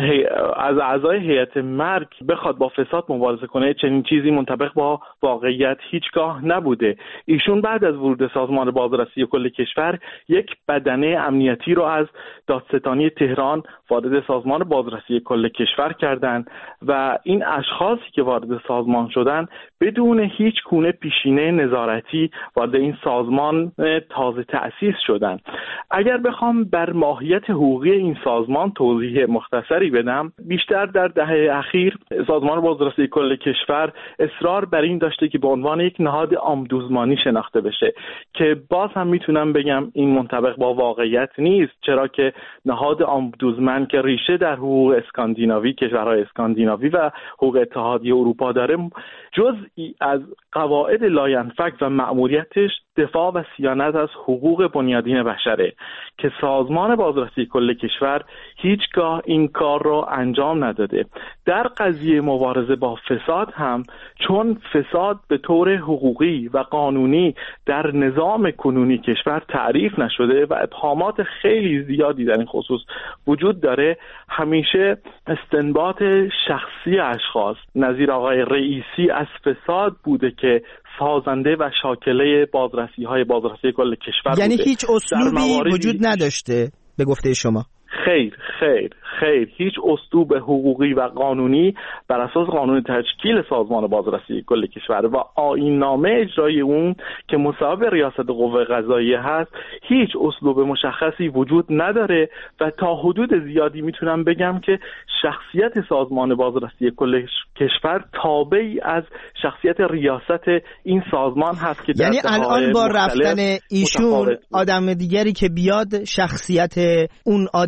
[SPEAKER 15] از اعضای هیئت مرگ بخواد با فساد مبارزه کنه، چنین چیزی منطبق با واقعیت هیچگاه نبوده. ایشون بعد از ورود سازمان بازرسی کل کشور یک بدنه امنیتی رو از دادستانی تهران وارد سازمان بازرسی کل کشور کردند و این اشخاصی که وارد سازمان شدن بدون هیچ گونه پیشینه نظارتی وارد این سازمان تازه تأسیس شدن. اگر بخوام بر ماهیت حقوقی این سازمان توضیح مختصری بدم، بیشتر در دهه اخیر سازمان بازرسی کل کشور اصرار بر این داشته که به عنوان یک نهاد آمبودسمانی شناخته بشه که باز هم میتونم بگم این منطبق با واقعیت نیست، چرا که نهاد آمبودسمن که ریشه در حقوق اسکاندیناوی، کشورهای اسکاندیناوی و حقوق اتحادیه اروپا داره، جزئی از قواعد لاینفک و مأموریتش دفاع و صیانت از حقوق بنیادین بشره که سازمان بازرسی کل کشور هیچگاه این کار را انجام نداده. در قضیه مبارزه با فساد هم چون فساد به طور حقوقی و قانونی در نظام کنونی کشور تعریف نشده و ابهامات خیلی زیادی در این خصوص وجود داره، همیشه استنباط شخصی اشخاص نظیر آقای رئیسی از فساد بوده که سازنده و شاکله بازرسی های بازرسی کل کشور
[SPEAKER 9] یعنی
[SPEAKER 15] بوده.
[SPEAKER 9] هیچ اسلوبی وجود نداشته به گفته شما؟
[SPEAKER 15] خیر خیر خیر هیچ اسلوب حقوقی و قانونی بر اساس قانون تشکیل سازمان بازرسی کل کشور و آیین نامه اجرایی اون که مصوب ریاست قوه قضاییه هست هیچ اسلوب مشخصی وجود نداره و تا حدود زیادی میتونم بگم که شخصیت سازمان بازرسی کل کشور تابعی از شخصیت ریاست این سازمان هست که
[SPEAKER 9] یعنی الان با رفتن ایشون آدم دیگری که بیاد شخصیت اون آدم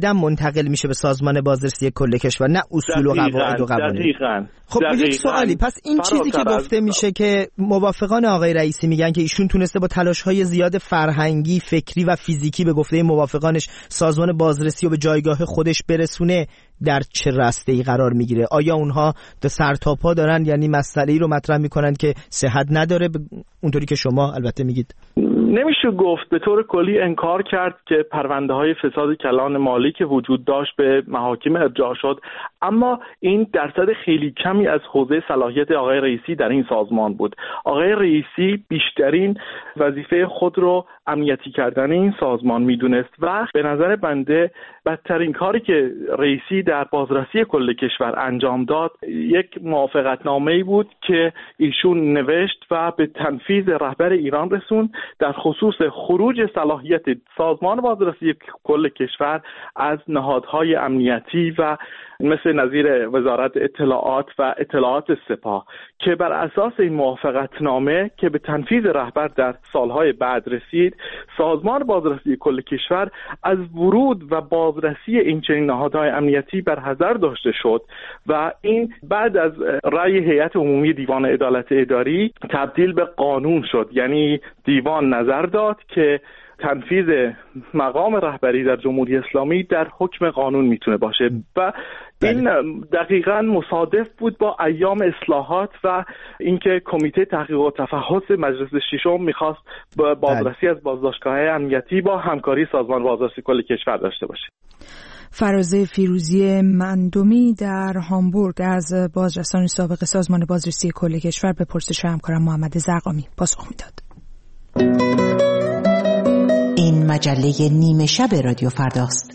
[SPEAKER 9] هم منتقل میشه به سازمان بازرسی کل کشور، نه اصول و قواعد و قوانین.
[SPEAKER 15] دقیقاً.
[SPEAKER 9] خب
[SPEAKER 15] دقیقاً.
[SPEAKER 9] یک سوالی، پس این چیزی که گفته میشه که موافقان آقای رئیسی میگن که ایشون تونسته با تلاش‌های زیاد فرهنگی، فکری و فیزیکی به گفته موافقانش سازمان بازرسی رو به جایگاه خودش برسونه، در چه رسته‌ای قرار میگیره؟ آیا اونها به سر تا پا دارن، یعنی مسئله‌ای رو مطرح میکنن که صحت نداره اونطوری که شما البته میگید؟
[SPEAKER 15] نمیشه گفت به طور کلی انکار کرد که پرونده های فساد کلان مالی که وجود داشت به محاکم ارجاع شد، اما این درصد خیلی کمی از حوزه صلاحیت آقای رئیسی در این سازمان بود. آقای رئیسی بیشترین وظیفه خود رو امنیتی کردن این سازمان میدونست و به نظر بنده بدترین کاری که رئیسی در بازرسی کل کشور انجام داد یک موافقتنامه‌ای بود که ایشون نوشت و به تنفیذ رهبر ایران رسون در خصوص خروج صلاحیت سازمان بازرسی کل کشور از نهادهای امنیتی و مثل نظیر وزارت اطلاعات و اطلاعات سپاه، که بر اساس این موافقتنامه که به تنفیذ رهبر در سالهای بعد رسید، سازمان بازرسی کل کشور از ورود و بازرسی این چنین نهادهای امنیتی برحذر داشته شد و این بعد از رأی هیئت عمومی دیوان عدالت اداری تبدیل به قانون شد. یعنی دیوان نظر داد که تنفیذ مقام رهبری در جمهوری اسلامی در حکم قانون میتونه باشه و این دقیقاً مصادف بود با ایام اصلاحات و اینکه کمیته تحقیق و تفحص مجلس ششم میخواست بازرسی از بازداشتگاه‌های امنیتی با همکاری سازمان بازرسی کل کشور داشته باشه.
[SPEAKER 1] فرازه فیروزی مندومی در هامبورگ از بازرسان سابق سازمان بازرسی کل کشور به پرسش همکارم محمد زرقامی پاسخ میداد.
[SPEAKER 16] این مجله نیمه شب رادیو فرداست.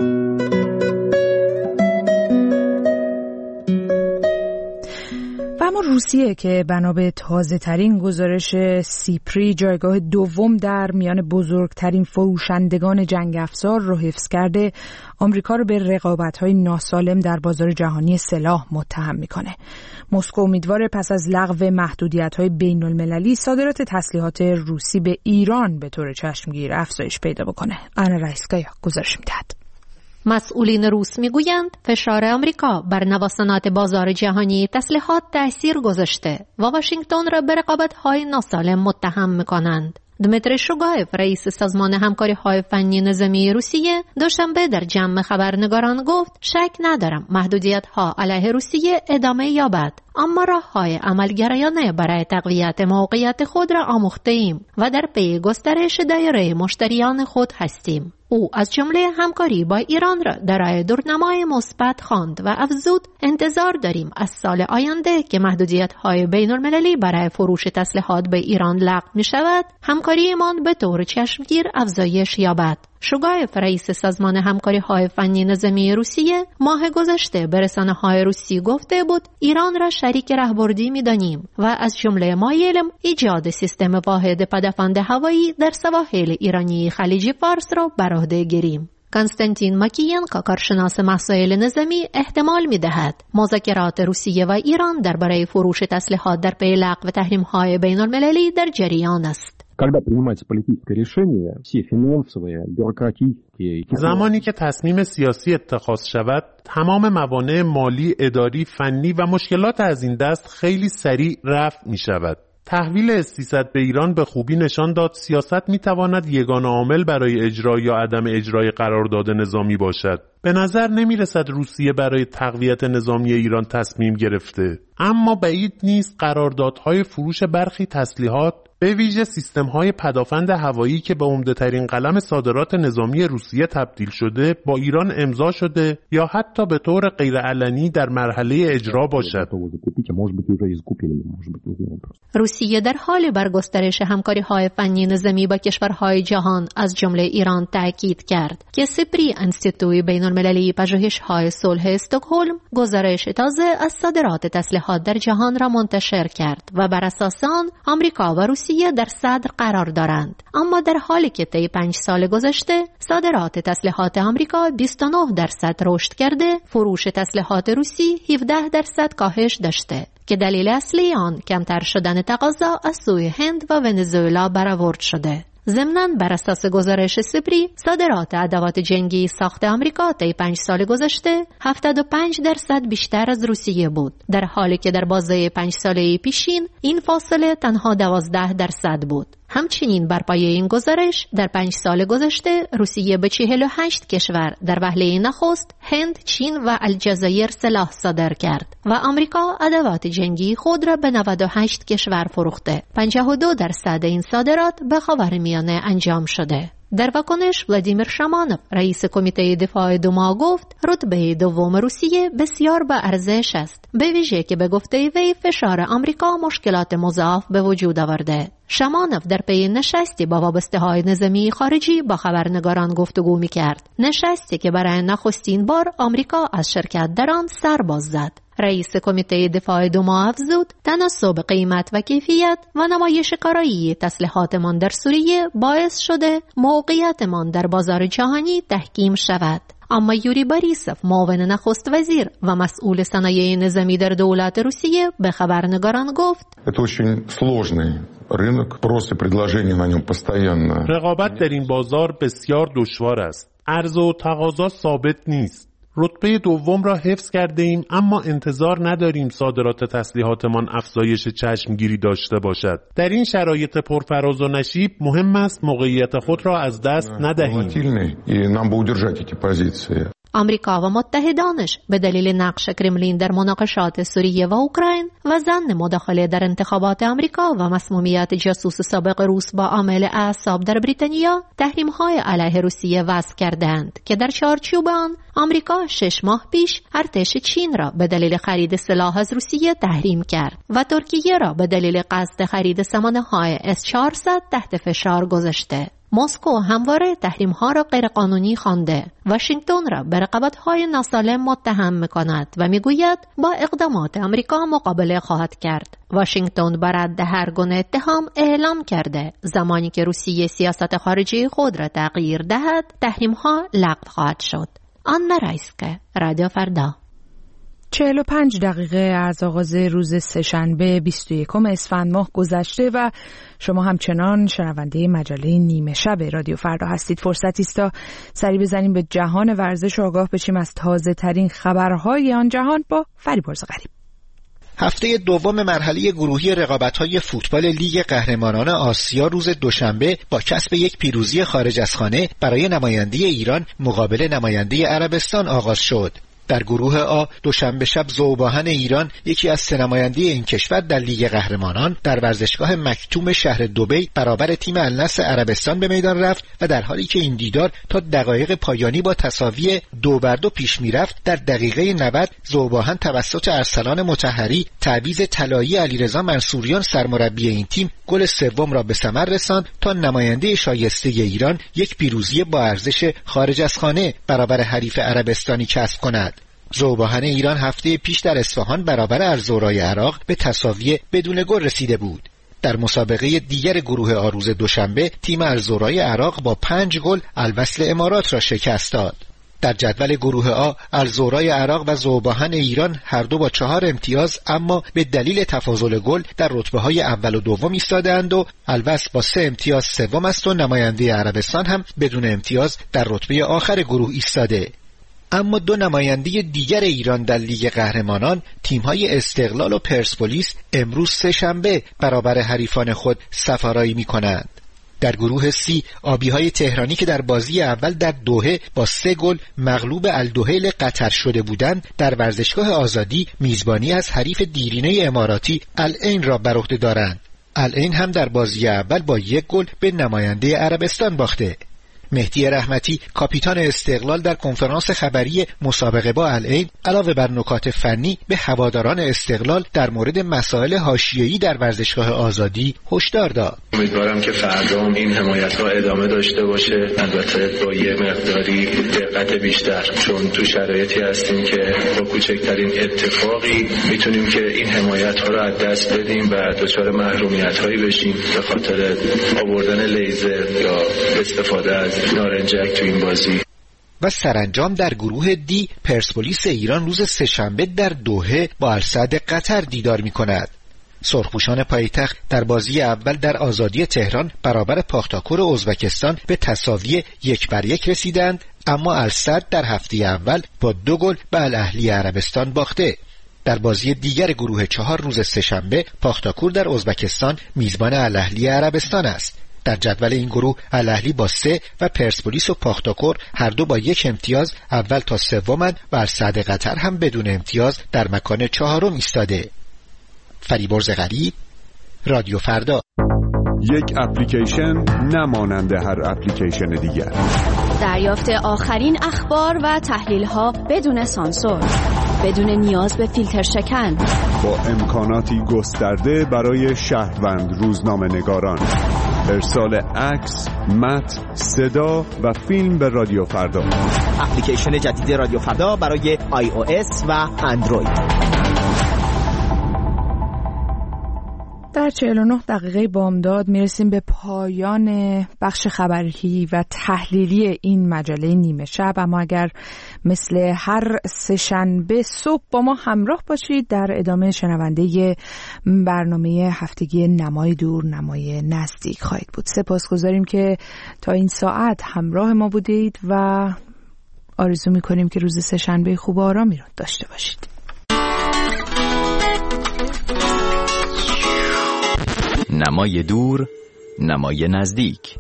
[SPEAKER 1] و اما روسیه که بنا به تازه ترین گزارش سیپری جایگاه دوم در میان بزرگترین فروشندگان جنگ افزار رو حفظ کرده، آمریکا رو به رقابت‌های ناسالم در بازار جهانی سلاح متهم میکنه. مسکو امیدواره پس از لغو محدودیت‌های بین‌المللی صادرات تسلیحات روسی به ایران به طور چشمگیر افزایش پیدا بکنه. آنا رایسکایا گزارش میدهد.
[SPEAKER 17] مسئولین روس میگویند فشار آمریکا بر نوسانات بازار جهانی تسلیحات تأثیر گذاشته و واشنگتن را به رقابت‌های ناسالم متهم می‌کنند. دمیتری شوگایف رئیس سازمان همکاری‌های فنی نظامی روسیه دوشنبه در جمع خبرنگاران گفت شک ندارم محدودیت‌ها علیه روسیه ادامه یابد، اما راه‌های عملگرایانه برای تقویت موقعیت خود را آموخته‌ایم و در پی گسترش دایره مشتریان خود هستیم. او از جمله همکاری با ایران را در دورنمای مثبت خواند و افزود انتظار داریم از سال آینده که محدودیت‌های بین‌المللی برای فروش تسلیحات به ایران لغو می‌شود، همکاریمان به طور چشمگیر افزایش یابد. شوگایف رئیس سازمان همکاری‌های فنی نظامی روسیه ماه گذشته به رسانه‌های روسی گفته بود ایران را شریک راهبردی می‌دانیم و از جمله مایلیم ایجاد سیستم واحد پدافند هوایی در سواحل ایرانی خلیج فارس را بر عهده گیریم. کنستانتین ماکیینکو کارشناس مسائل نظامی احتمال می‌دهد مذاکرات روسیه و ایران درباره فروش تسلیحات در پی لغو تحریم‌های بین‌المللی در جریان است.
[SPEAKER 7] زمانی که تصمیم سیاسی اتخاذ شود، تمام موانع مالی، اداری، فنی و مشکلات از این دست خیلی سریع رفع می شود. تحویل اس سیصد به ایران به خوبی نشان داد سیاست می تواند یگانه عامل برای اجرا یا عدم اجرای قرارداد نظامی باشد. به نظر نمی رسد روسیه برای تقویت نظامی ایران تصمیم گرفته، اما بعید نیست قراردادهای فروش برخی تسلیحات به ویژه سیستم‌های پدافند هوایی که به عمده‌ترین قلم صادرات نظامی روسیه تبدیل شده با ایران امضا شده یا حتی به طور غیرعلنی در مرحله اجرا باشد.
[SPEAKER 17] روسیه در حال بر گسترش همکاری‌های فنی نظامی با کشورهای جهان از جمله ایران تاکید کرد که سپری انستیتوی بین‌المللی پژوهش‌های صلح استکهلم گزارش تازه از صادرات تسلیحات در جهان را منتشر کرد و بر اساس آن آمریکا و روسیه در صدر قرار دارند، اما در حالی که طی پنج سال گذشته صادرات تسلیحات آمریکا بیست و نه درصد رشد کرده، فروش تسلیحات روسی هفده درصد کاهش داشته که دلیل اصلی آن کمتر شدن تقاضا از سوی هند و ونزوئلا برآورد شده. ضمناً بر اساس گزارش سپری صادرات ادوات جنگی ساخت آمریکا طی پنج سال گذشته هفتاد و پنج درصد بیشتر از روسیه بود، در حالی که در بازه پنج ساله پیشین این فاصله تنها دوازده درصد بود. همچنین بر پایه این گزارش در پنج سال گذشته روسیه به چهل و هشت کشور در وهله نخست هند، چین و الجزایر سلاح صادر کرد و آمریکا ادوات جنگی خود را به نود و هشت کشور فروخته. پنجاه و دو درصد این صادرات به خاورمیانه انجام شده. در واکنش ولادیمیر شامانوف رئیس کمیته دفاع دوما گفت رتبه دوم روسیه بسیار با ارزش است، به ویژه که به گفته وی فشار آمریکا مشکلات مضاعف به وجود آورده. شامانوف در پی نشستی با وابسته‌های نظامی خارجی با خبرنگاران گفتگو می‌کرد، نشستی که برای نخستین بار آمریکا از شرکت در آن سر باز زد. رئیس کمیته دفاع دوما افزود تناسب قیمت و کیفیت و نمایش کارایی تسلیحاتمان در سوریه باعث شده موقعیتمان در بازار جهانی تحکیم شود. اما یوری باریسوف معاون نخست وزیر و مسئول صنایع نظامی در دولت روسیه به خبرنگاران گفت
[SPEAKER 7] رقابت در این بازار بسیار دشوار است. عرضه و تقاضا ثابت نیست. رتبه دوم را حفظ کرده ایم، اما انتظار نداریم صادرات تسلیحاتمان افزایش چشمگیری داشته باشد. در این شرایط پرفراز و نشیب مهم است موقعیت خود را از دست ندهیم.
[SPEAKER 17] آمریکا و متحدانش به دلیل نقش کرملین در مناقشات سوریه و اوکراین و ظن مداخله در انتخابات آمریکا و مسمومیت جاسوس سابق روس با عامل اعصاب در بریتانیا تحریم‌های علیه روسیه وضع کردند که در چارچوب آن آمریکا شش ماه پیش ارتش چین را به دلیل خرید سلاح از روسیه تحریم کرد و ترکیه را به دلیل قصد خرید سامانه‌های اس چهارصد تحت فشار گذاشته. مسکو همواره تحریم‌ها را غیرقانونی خوانده. واشنگتن را به رقابت‌های ناسالم متهم می‌کند و می‌گوید با اقدامات آمریکا مقابله خواهد کرد. واشنگتن بر رد هر گونه اتهام اعلام کرده زمانی که روسیه سیاست خارجی خود را تغییر دهد، تحریم‌ها لغو خواهد شد. آنا رایسکه، رادیو فردا.
[SPEAKER 1] چهل و پنج دقیقه از آغاز روز سه‌شنبه بیست و یکم اسفند ماه گذشته و شما همچنان شنونده مجله نیمه شب رادیو فردا هستید. فرصتی است تا سری بزنیم به جهان ورزش و آگاه بشیم از تازه ترین خبرهای آن جهان با فریبرز غریب.
[SPEAKER 18] هفته دوم مرحله گروهی رقابت‌های فوتبال لیگ قهرمانان آسیا روز دوشنبه با کسب یک پیروزی خارج از خانه برای نماینده ایران مقابل نماینده عربستان آغاز شد. در گروه آ دوشنبه شب ذوباهن ایران، یکی از سه نماینده این کشور در لیگ قهرمانان، در ورزشگاه مکتوم شهر دبی برابر تیم النصر عربستان به میدان رفت و در حالی که این دیدار تا دقایق پایانی با تساوی دو بر دو پیش میرفت، در دقیقه نود ذوباهن توسط ارسلان مطهری تعویض طلایی علیرضا منصوریان سرمربی این تیم گل سوم را به ثمر رساند تا نماینده شایسته ایران یک پیروزی با ارزش خارج از خانه برابر حریف عربستانی کسب کند. ذوباهن ایران هفته پیش در اصفهان برابر الزورای عراق به تساوی بدون گل رسیده بود. در مسابقه دیگر گروه آ روز دوشنبه تیم الزورای عراق با پنج گل الوصل امارات را شکست داد. در جدول گروه آ الزورای عراق و ذوباهن ایران هر دو با چهار امتیاز اما به دلیل تفاضل گل در رتبه‌های اول و دوم ایستاده‌اند و الوصل با سه امتیاز سوم است و نماینده عربستان هم بدون امتیاز در رتبه آخر گروه ایستاده. اما دو نماینده دیگر ایران در لیگ قهرمانان، تیم‌های استقلال و پرسپولیس، امروز سه‌شنبه برابر حریفان خود سفارایی می‌کنند. در گروه سی آبی‌های تهرانی که در بازی اول در دوحه با سه گل مغلوب الدوحیل قطر شده بودند، در ورزشگاه آزادی میزبانی از حریف دیرینه اماراتی العین را بر عهده دارند. العین هم در بازی اول با یک گل به نماینده عربستان باخته. مهدی رحمتی کاپیتان استقلال در کنفرانس خبری مسابقه با العین علاوه بر نکات فنی به هواداران استقلال در مورد مسائل حاشیه‌ای در ورزشگاه آزادی هشدار داد.
[SPEAKER 19] امیدوارم که فردا این حمایت‌ها ادامه داشته باشه، البته با یه مقداری دقت بیشتر، چون تو شرایطی هستیم که با کوچکترین اتفاقی میتونیم که این حمایت‌ها رو از دست بدیم و دچار محرومیت‌هایی بشیم به خاطر آوردن لیزر یا استفاده از نارنجک تو این بازی.
[SPEAKER 18] و سرانجام در گروه دی پرسپولیس ایران روز سه‌شنبه در دوحه با السعد قطر دیدار می کند. سرخپوشان پایتخت در بازی اول در آزادی تهران برابر پاختاکور ازبکستان به تساوی یک بر یک رسیدند، اما الصد در هفته اول با دو گل به الاهلی عربستان باخته. در بازی دیگر گروه چهار روز سه‌شنبه پاختاکور در ازبکستان میزبان الاهلی عربستان است. در جدول این گروه الاهلی با سه و پرسپولیس و پاختاکور هر دو با یک امتیاز اول تا سومند و الصد قطر هم بدون امتیاز در مکان چهارم ایستاده. فریبرز غریب، رادیو فردا.
[SPEAKER 6] یک اپلیکیشن نمانند هر اپلیکیشن دیگر.
[SPEAKER 20] دریافت آخرین اخبار و تحلیل‌ها بدون سانسور، بدون نیاز به فیلتر شکن،
[SPEAKER 6] با امکاناتی گسترده برای شهروند روزنامه‌نگاران. ارسال عکس، متن، صدا و فیلم به رادیو فردا.
[SPEAKER 9] اپلیکیشن جدید رادیو فردا برای آی او اس و اندروید.
[SPEAKER 1] در چهل و نه دقیقه بامداد میرسیم به پایان بخش خبری و تحلیلی این مجله نیمه شب. اما اگر مثل هر سه‌شنبه صبح با ما همراه باشید، در ادامه شنونده برنامه هفتگی نمای دور نمای نزدیک خواهید بود. سپاسگزاریم که تا این ساعت همراه ما بودید و آرزو میکنیم که روز سه‌شنبه خوب و آرامی رو داشته باشید.
[SPEAKER 21] نمای دور نمای نزدیک.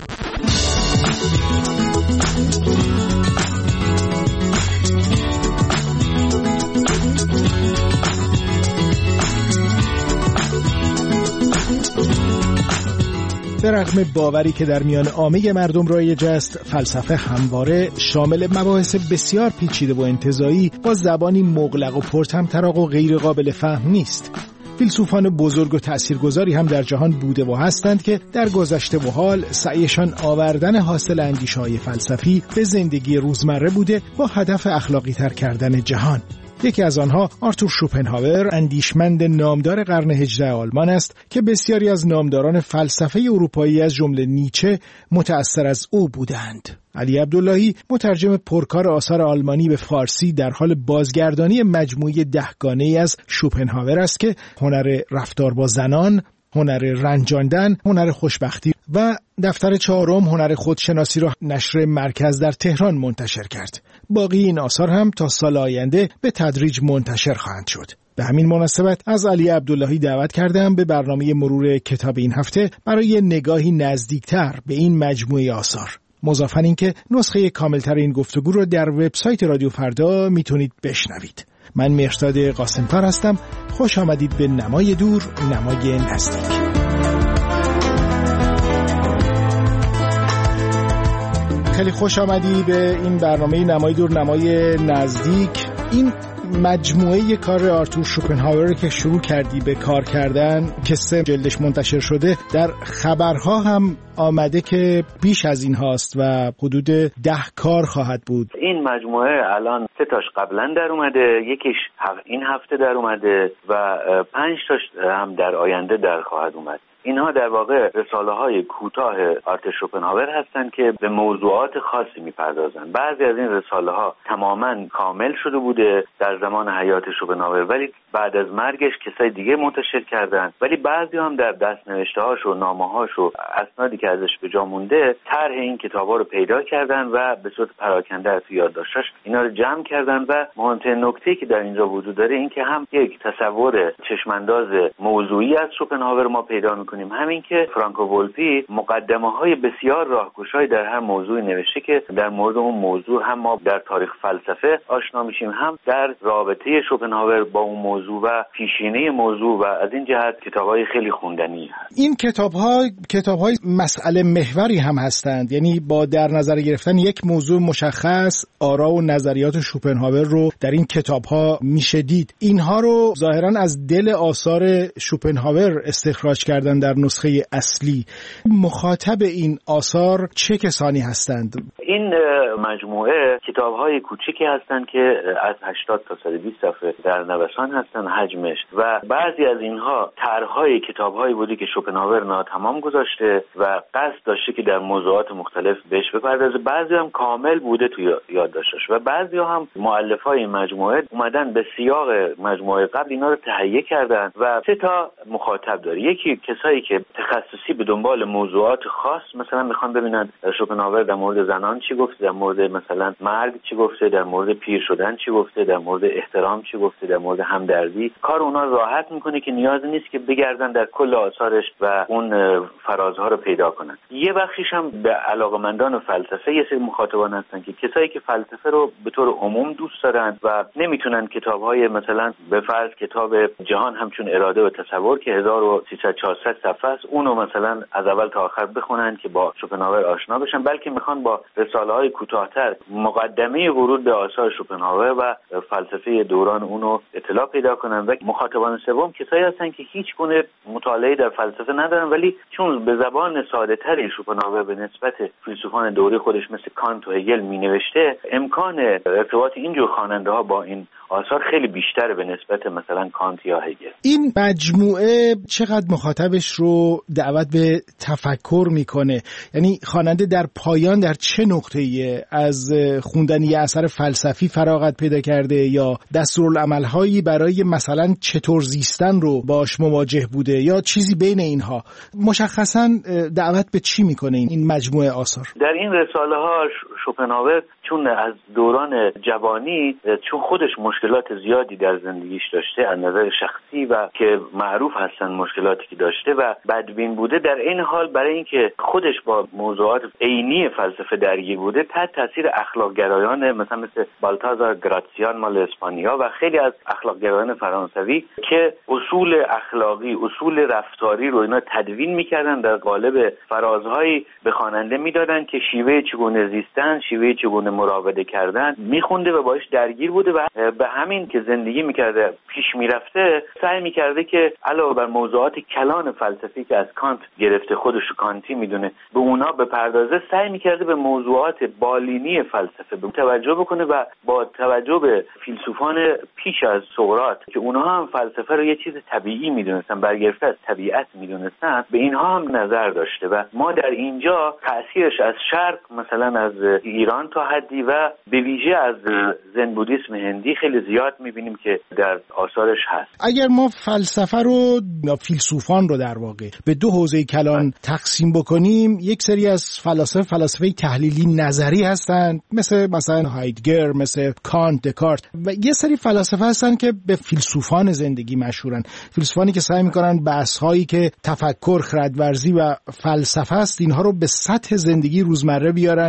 [SPEAKER 22] به رغم باوری که در میان عامه مردم رایج است، فلسفه همواره شامل مباحث بسیار پیچیده و انتزاعی با زبانی مغلق و پرطمطراق و غیر قابل فهم نیست. فیلسوفان بزرگ و تأثیرگذاری هم در جهان بوده و هستند که در گذشته و حال سعیشان آوردن حاصل اندیشه‌های فلسفی به زندگی روزمره بوده با هدف اخلاقی تر کردن جهان. یکی از آنها آرتور شوپنهاور، اندیشمند نامدار قرن هجدهم آلمان است که بسیاری از نامداران فلسفه اروپایی از جمله نیچه متأثر از او بودند. علی عبداللهی، مترجم پرکار آثار آلمانی به فارسی، در حال بازگردانی مجموعه دهگانه‌ای از شوپنهاور است که هنر رفتار با زنان، هنر رنجاندن، هنر خوشبختی و دفتر چهارم هنر خودشناسی را نشر مرکز در تهران منتشر کرد. باقی این آثار هم تا سال آینده به تدریج منتشر خواهند شد. به همین مناسبت از علی عبداللهی دعوت کردم به برنامه مرور کتاب این هفته برای نگاهی نزدیکتر به این مجموعه آثار. مضافاً این که نسخه کاملتر این گفتگو رو در وبسایت رادیو فردا میتونید بشنوید. من مهرزاد قاسم‌فر هستم. خوش آمدید به نمای دور نمای نزدیک. خیلی خوش آمدی به این برنامه نمای دور نمای نزدیک. این مجموعه کار آرتور شوپنهاور که شروع کردی به کار کردن، که سه جلدش منتشر شده، در خبرها هم آمده که بیش از این هاست و حدود ده کار خواهد بود.
[SPEAKER 23] این مجموعه الان سه تاش قبلا در اومده، یکیش این هفته در اومده و پنج تاش هم در آینده در خواهد اومد. اینها در واقع رساله‌های کوتاه آرتور شوپنهاور هستند که به موضوعات خاصی می‌پردازند. بعضی از این رساله‌ها تماماً کامل شده بوده در زمان حیات شوپنهاور، ولی بعد از مرگش کسای دیگه منتشر کردند. ولی بعضی هم در دست‌نوشته‌هاش و نامه‌هاش و اسنادی که ازش به جا مونده طرح این کتاب‌ها رو پیدا کردن و به صورت پراکنده از یادداشتاش اینا رو جمع کردن. و مهمترین نکته‌ای که در اینجا وجود داره این که هم یک تصور چشمانداز موضوعی از شوپنهاور ما پیدا می‌کنیم، همین که فرانکو ولپی مقدمه‌های بسیار راهگشایی در هر موضوعی نوشته که در مورد اون موضوع هم ما در تاریخ فلسفه آشنا میشیم، هم در رابطه شوپنهاور با اون موضوع و پیشینه موضوع، و از این جهت کتاب‌های خیلی خوندنی هست.
[SPEAKER 22] این کتاب‌ها کتاب‌های مسئله محوری هم هستند، یعنی با در نظر گرفتن یک موضوع مشخص آرا و نظریات شوپنهاور رو در این کتاب‌ها میشه دید. اینها رو ظاهراً از دل آثار شوپنهاور استخراج کردن در نسخه اصلی. مخاطب این آثار چه کسانی هستند؟
[SPEAKER 23] این مجموعه کتاب‌های کوچیکی هستند که از هشتاد تا صد و بیست صفحه در نوسان هستند حجمش و بعضی از اینها طرح‌های کتاب‌هایی بوده که شوپنهاور ناتمام گذاشته و قصد داشته که در موضوعات مختلف بهش بپردازه. بعضی هم کامل بوده توی یادداشتش و بعضی هم مؤلفای این مجموعه اومدن به سیاق مجموعه قبل اینا رو تهیه کردن و سه تا مخاطب داره. یکی کسایی که تخصصی به دنبال موضوعات خاص مثلا میخوان ببینن شوپنهاور در مورد زنان چی گفته، در مورد مثلا مرگ چی گفته، در مورد پیر شدن چی گفته، در مورد احترام چی گفته، در مورد همدردی. کار اونا راحت میکنه که نیاز نیست که بگردن در کل آثارش و اون فرازها رو پیدا کنن. یه بخشیش هم به علاقمندان فلسفه یه سری مخاطبان هستن که کسایی که فلسفه رو به طور عموم دوست دارن و نمیتونن کتاب‌های مثلا به فرض کتاب جهان همچون اراده و تصور که هزار و سیصد چهارصد صفحه است اونو مثلا از اول تا آخر بخونن که با شوپنهاور آشنا بشن، بلکه میخوان با رساله‌های کوتاه‌تر مقدمه ورود به آثار شوپنهاور و فلسفه دوران اونو اطلاع پیدا کنن. و مخاطبان سوم کسایی هستن که هیچ گونه مطالعه در فلسفه ندارن ولی چون به زبان ساده‌تری شوپنهاور به نسبت فیلسوفان دوره خودش مثل کانت و هگل مینوشته، امکان ارتباط اینجور خواننده‌ها با این آثار خیلی بیشتره به نسبت مثلا کانت یا هگل.
[SPEAKER 22] این مجموعه چقدر مخاطبش رو دعوت به تفکر میکنه؟ یعنی خواننده در پایان در چه نقطه‌ای از خوندن یه اثر فلسفی فراغت پیدا کرده یا دستورالعمل‌هایی برای مثلا چطور زیستن رو باش مواجه بوده یا چیزی بین اینها؟ مشخصاً دعوت به چی میکنه این مجموعه آثار؟
[SPEAKER 23] در این رساله ها شوپنهاور چون از دوران جوانی چون خودش مشکلات زیادی در زندگیش داشته از نظر شخصی و که معروف هستن مشکلاتی که داشته و بدبین بوده، در این حال برای اینکه خودش با موضوعات عینی فلسفه درگیر بوده تحت تاثیر اخلاق‌گرایان مثلا مثل بالتازار گراتسیان مال اسپانیا و خیلی از اخلاق‌گرایان فرانسوی که اصول اخلاقی اصول رفتاری رو اینا تدوین میکردن در قالب فرازهایی به خواننده میدادن که شیوه چگونه زیستن، شیوه چگونه مراوده کردن میخونده و باش درگیر بوده و به همین که زندگی میکرده پیش میرفته سعی میکرده که علاوه بر موضوعات کلان فلسفی که از کانت گرفته خودش کانتی میدونه به اونا بپردازه، سعی میکرده به موضوعات بالینی فلسفه به توجه بکنه و با توجه به فیلسوفان پیش از سقراط که اونها هم فلسفه رو یه چیز طبیعی میدونستن، برگرفته از طبیعت میدونستن، به اینها هم نظر داشته و ما در اینجا تأثیرش از شرق مثلا از ایران تا حدی و به ویژه از زن بودیسم هندی خیلی زیاد میبینیم که در آثارش هست.
[SPEAKER 22] اگر ما فلسفه رو یا فیلسوفان رو در واقع به دو حوزه کلان تقسیم بکنیم، یک سری از فلاسفه فلسفه تحلیلی نظری هستند مثل مثلا هایدگر، مثل کانت، دکارت و یه سری فلاسفه هستن که به فیلسوفان زندگی مشهورن، فیلسوفانی که سعی میکنن بحث هایی که تفکر، خردورزی و فلسفه است اینها رو به سطح زندگی روزمره بیارن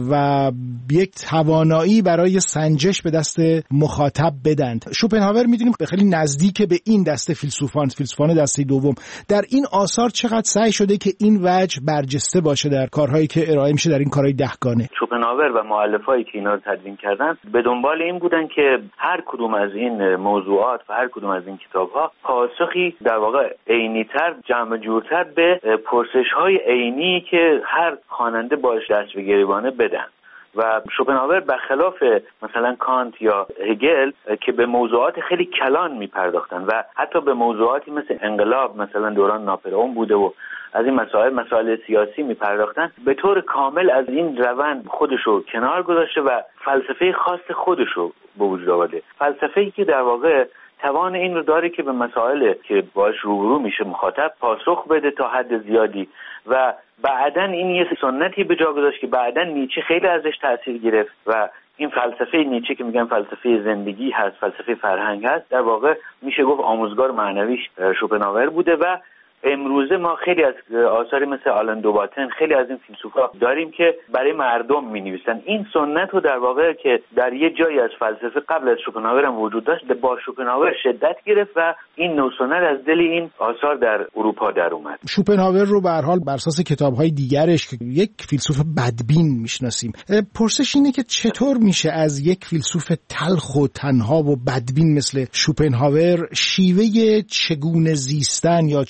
[SPEAKER 22] و یک توانایی برای سنجش به دست مخاطب بدند. شوپنهاور میدونیم به خیلی نزدیک به این دسته فیلسوفان، فیلسوفان دسته دوم. در این آثار چقدر سعی شده که این وجه برجسته باشه در کارهایی که ارائه میشه در این کارهای دهگانه؟
[SPEAKER 23] شوپنهاور و مؤلفهایی که اینا رو تدوین کردن به دنبال این بودن که هر کدوم از این موضوعات و هر کدوم از این کتاب‌ها پاسخی در واقع عینی‌تر، جمع جورتر به پرسش‌های عینی که هر خواننده باش دست به گریبانه بدن. و شوپنهاور برخلاف مثلا کانت یا هگل که به موضوعات خیلی کلان میپرداختن و حتی به موضوعاتی مثل انقلاب مثلا دوران ناپلئون بوده و از این مسائل مسائل سیاسی میپرداختن، به طور کامل از این روند خودشو کنار گذاشته و فلسفه خاص خودشو به وجود آورده. فلسفه‌ای که در واقع توان این رو داره که به مسائل که باش روبرو میشه مخاطب پاسخ بده تا حد زیادی و بعدن این یه سنتی به جا گذاشت که بعدن نیچه خیلی ازش تأثیر گرفت و این فلسفه نیچه که میگن فلسفه زندگی هست، فلسفه فرهنگ هست، در واقع میشه گفت آموزگار معنویش شوپنهاور بوده و امروزه ما خیلی از آثاری مثل آلن دوباتن، خیلی از این فیلسوفا داریم که برای مردم می‌نویسن. این سنت رو در واقع که در یه جایی از فلسفه قبل از شوپنهاور هم وجود داشت، با شوپنهاور شدت گرفت و این نوع سنت از دل این آثار در اروپا در اومد.
[SPEAKER 22] شوپنهاور رو به هر حال بر اساس کتاب‌های دیگرش که یک فیلسوف بدبین میشناسیم. پرسش اینه که چطور میشه از یک فیلسوف تلخ و تنها و بدبین مثل شوپنهاور شیوه چگونه زیستن یا چگونه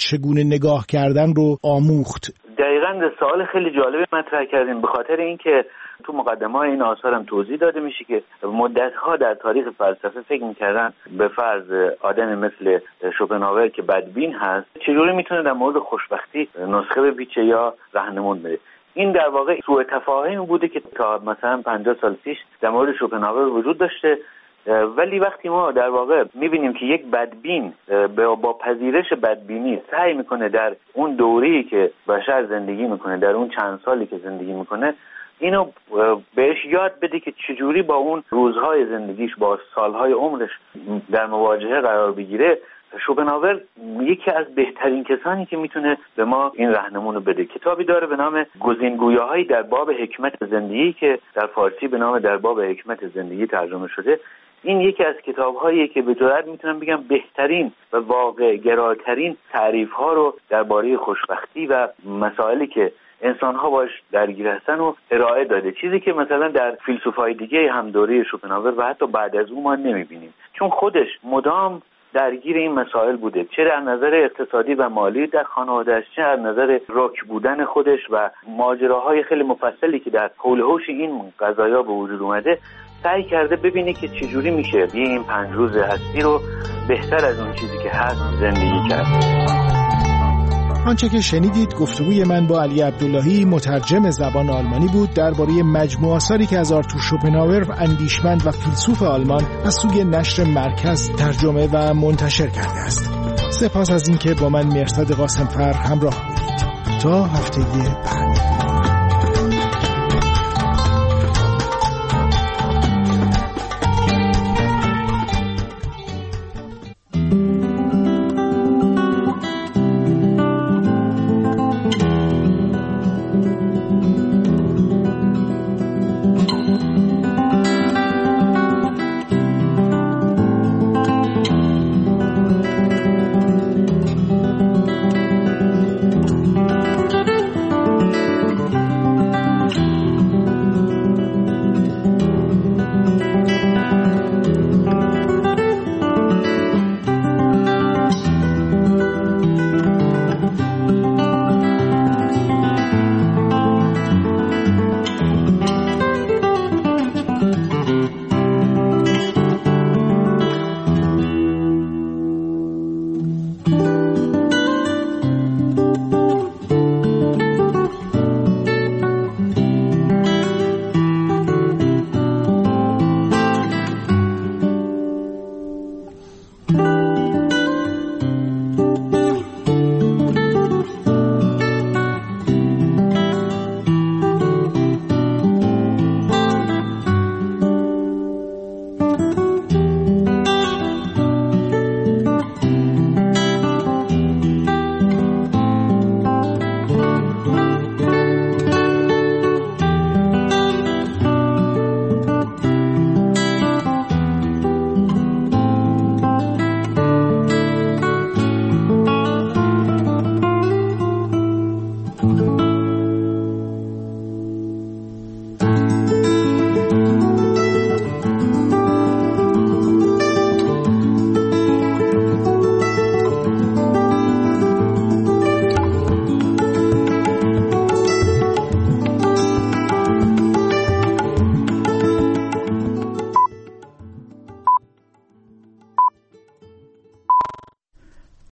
[SPEAKER 22] نگاه کردن رو آموخت؟
[SPEAKER 23] دقیقاً سوال خیلی جالبی مطرح کردیم، به خاطر اینکه تو مقدمه های این آثار هم توضیح داده میشه که مدت‌ها در تاریخ فلسفه فکر می‌کردن به فرض آدم مثل شوپنهاور که بدبین هست چجوری میتونه در مورد خوشبختی نسخه بپیچه یا راهنمون بده. این در واقع سوء تفاهمی بوده که تا مثلا پنجاه سال پیش در مورد شوپنهاور وجود داشته، ولی وقتی ما در واقع میبینیم که یک بدبین با پذیرش بدبینی سعی میکنه در اون دوره‌ای که بشر زندگی میکنه، در اون چند سالی که زندگی میکنه، اینو بهش یاد بده که چجوری با اون روزهای زندگیش، با سالهای عمرش در مواجهه قرار بگیره، شوپنهاور یکی از بهترین کسانی که میتونه به ما این راهنمون رو بده. کتابی داره به نام گزینگویاهایی در باب حکمت زندگی که در فارسی به نام در باب حکمت زندگی ترجمه شده. این یکی از کتاب‌هایی که به جرئت میتونم بگم بهترین و واقع گراترین تعریف‌ها رو درباره خوشبختی و مسائلی که انسان‌ها باش درگیر هستن و ارائه داده، چیزی که مثلا در فیلسوفای دیگه هم دوره شوپنهاور و حتی بعد از اون ما نمی‌بینیم، چون خودش مدام درگیر این مسائل بوده، چه در نظر اقتصادی و مالی در خانواده‌اش، چه در نظر رک بودن خودش و ماجراهای خیلی مفصلی که در حول و حوش این قضایا به وجود اومده. سعی کرده ببینه که چجوری میشه یه این پنج روز هستی رو بهتر از اون چیزی که هست زندگی کرد.
[SPEAKER 22] آنچه که شنیدید گفتگوی من با علی عبداللهی، مترجم زبان آلمانی بود درباره مجموعه آثاری که از آرتور شوپنهاور، اندیشمند و فیلسوف آلمان، از سوی نشر مرکز ترجمه و منتشر کرده است. سپاس از اینکه با من مرصد قاسمفر همراه بودید. تا هفته بعد.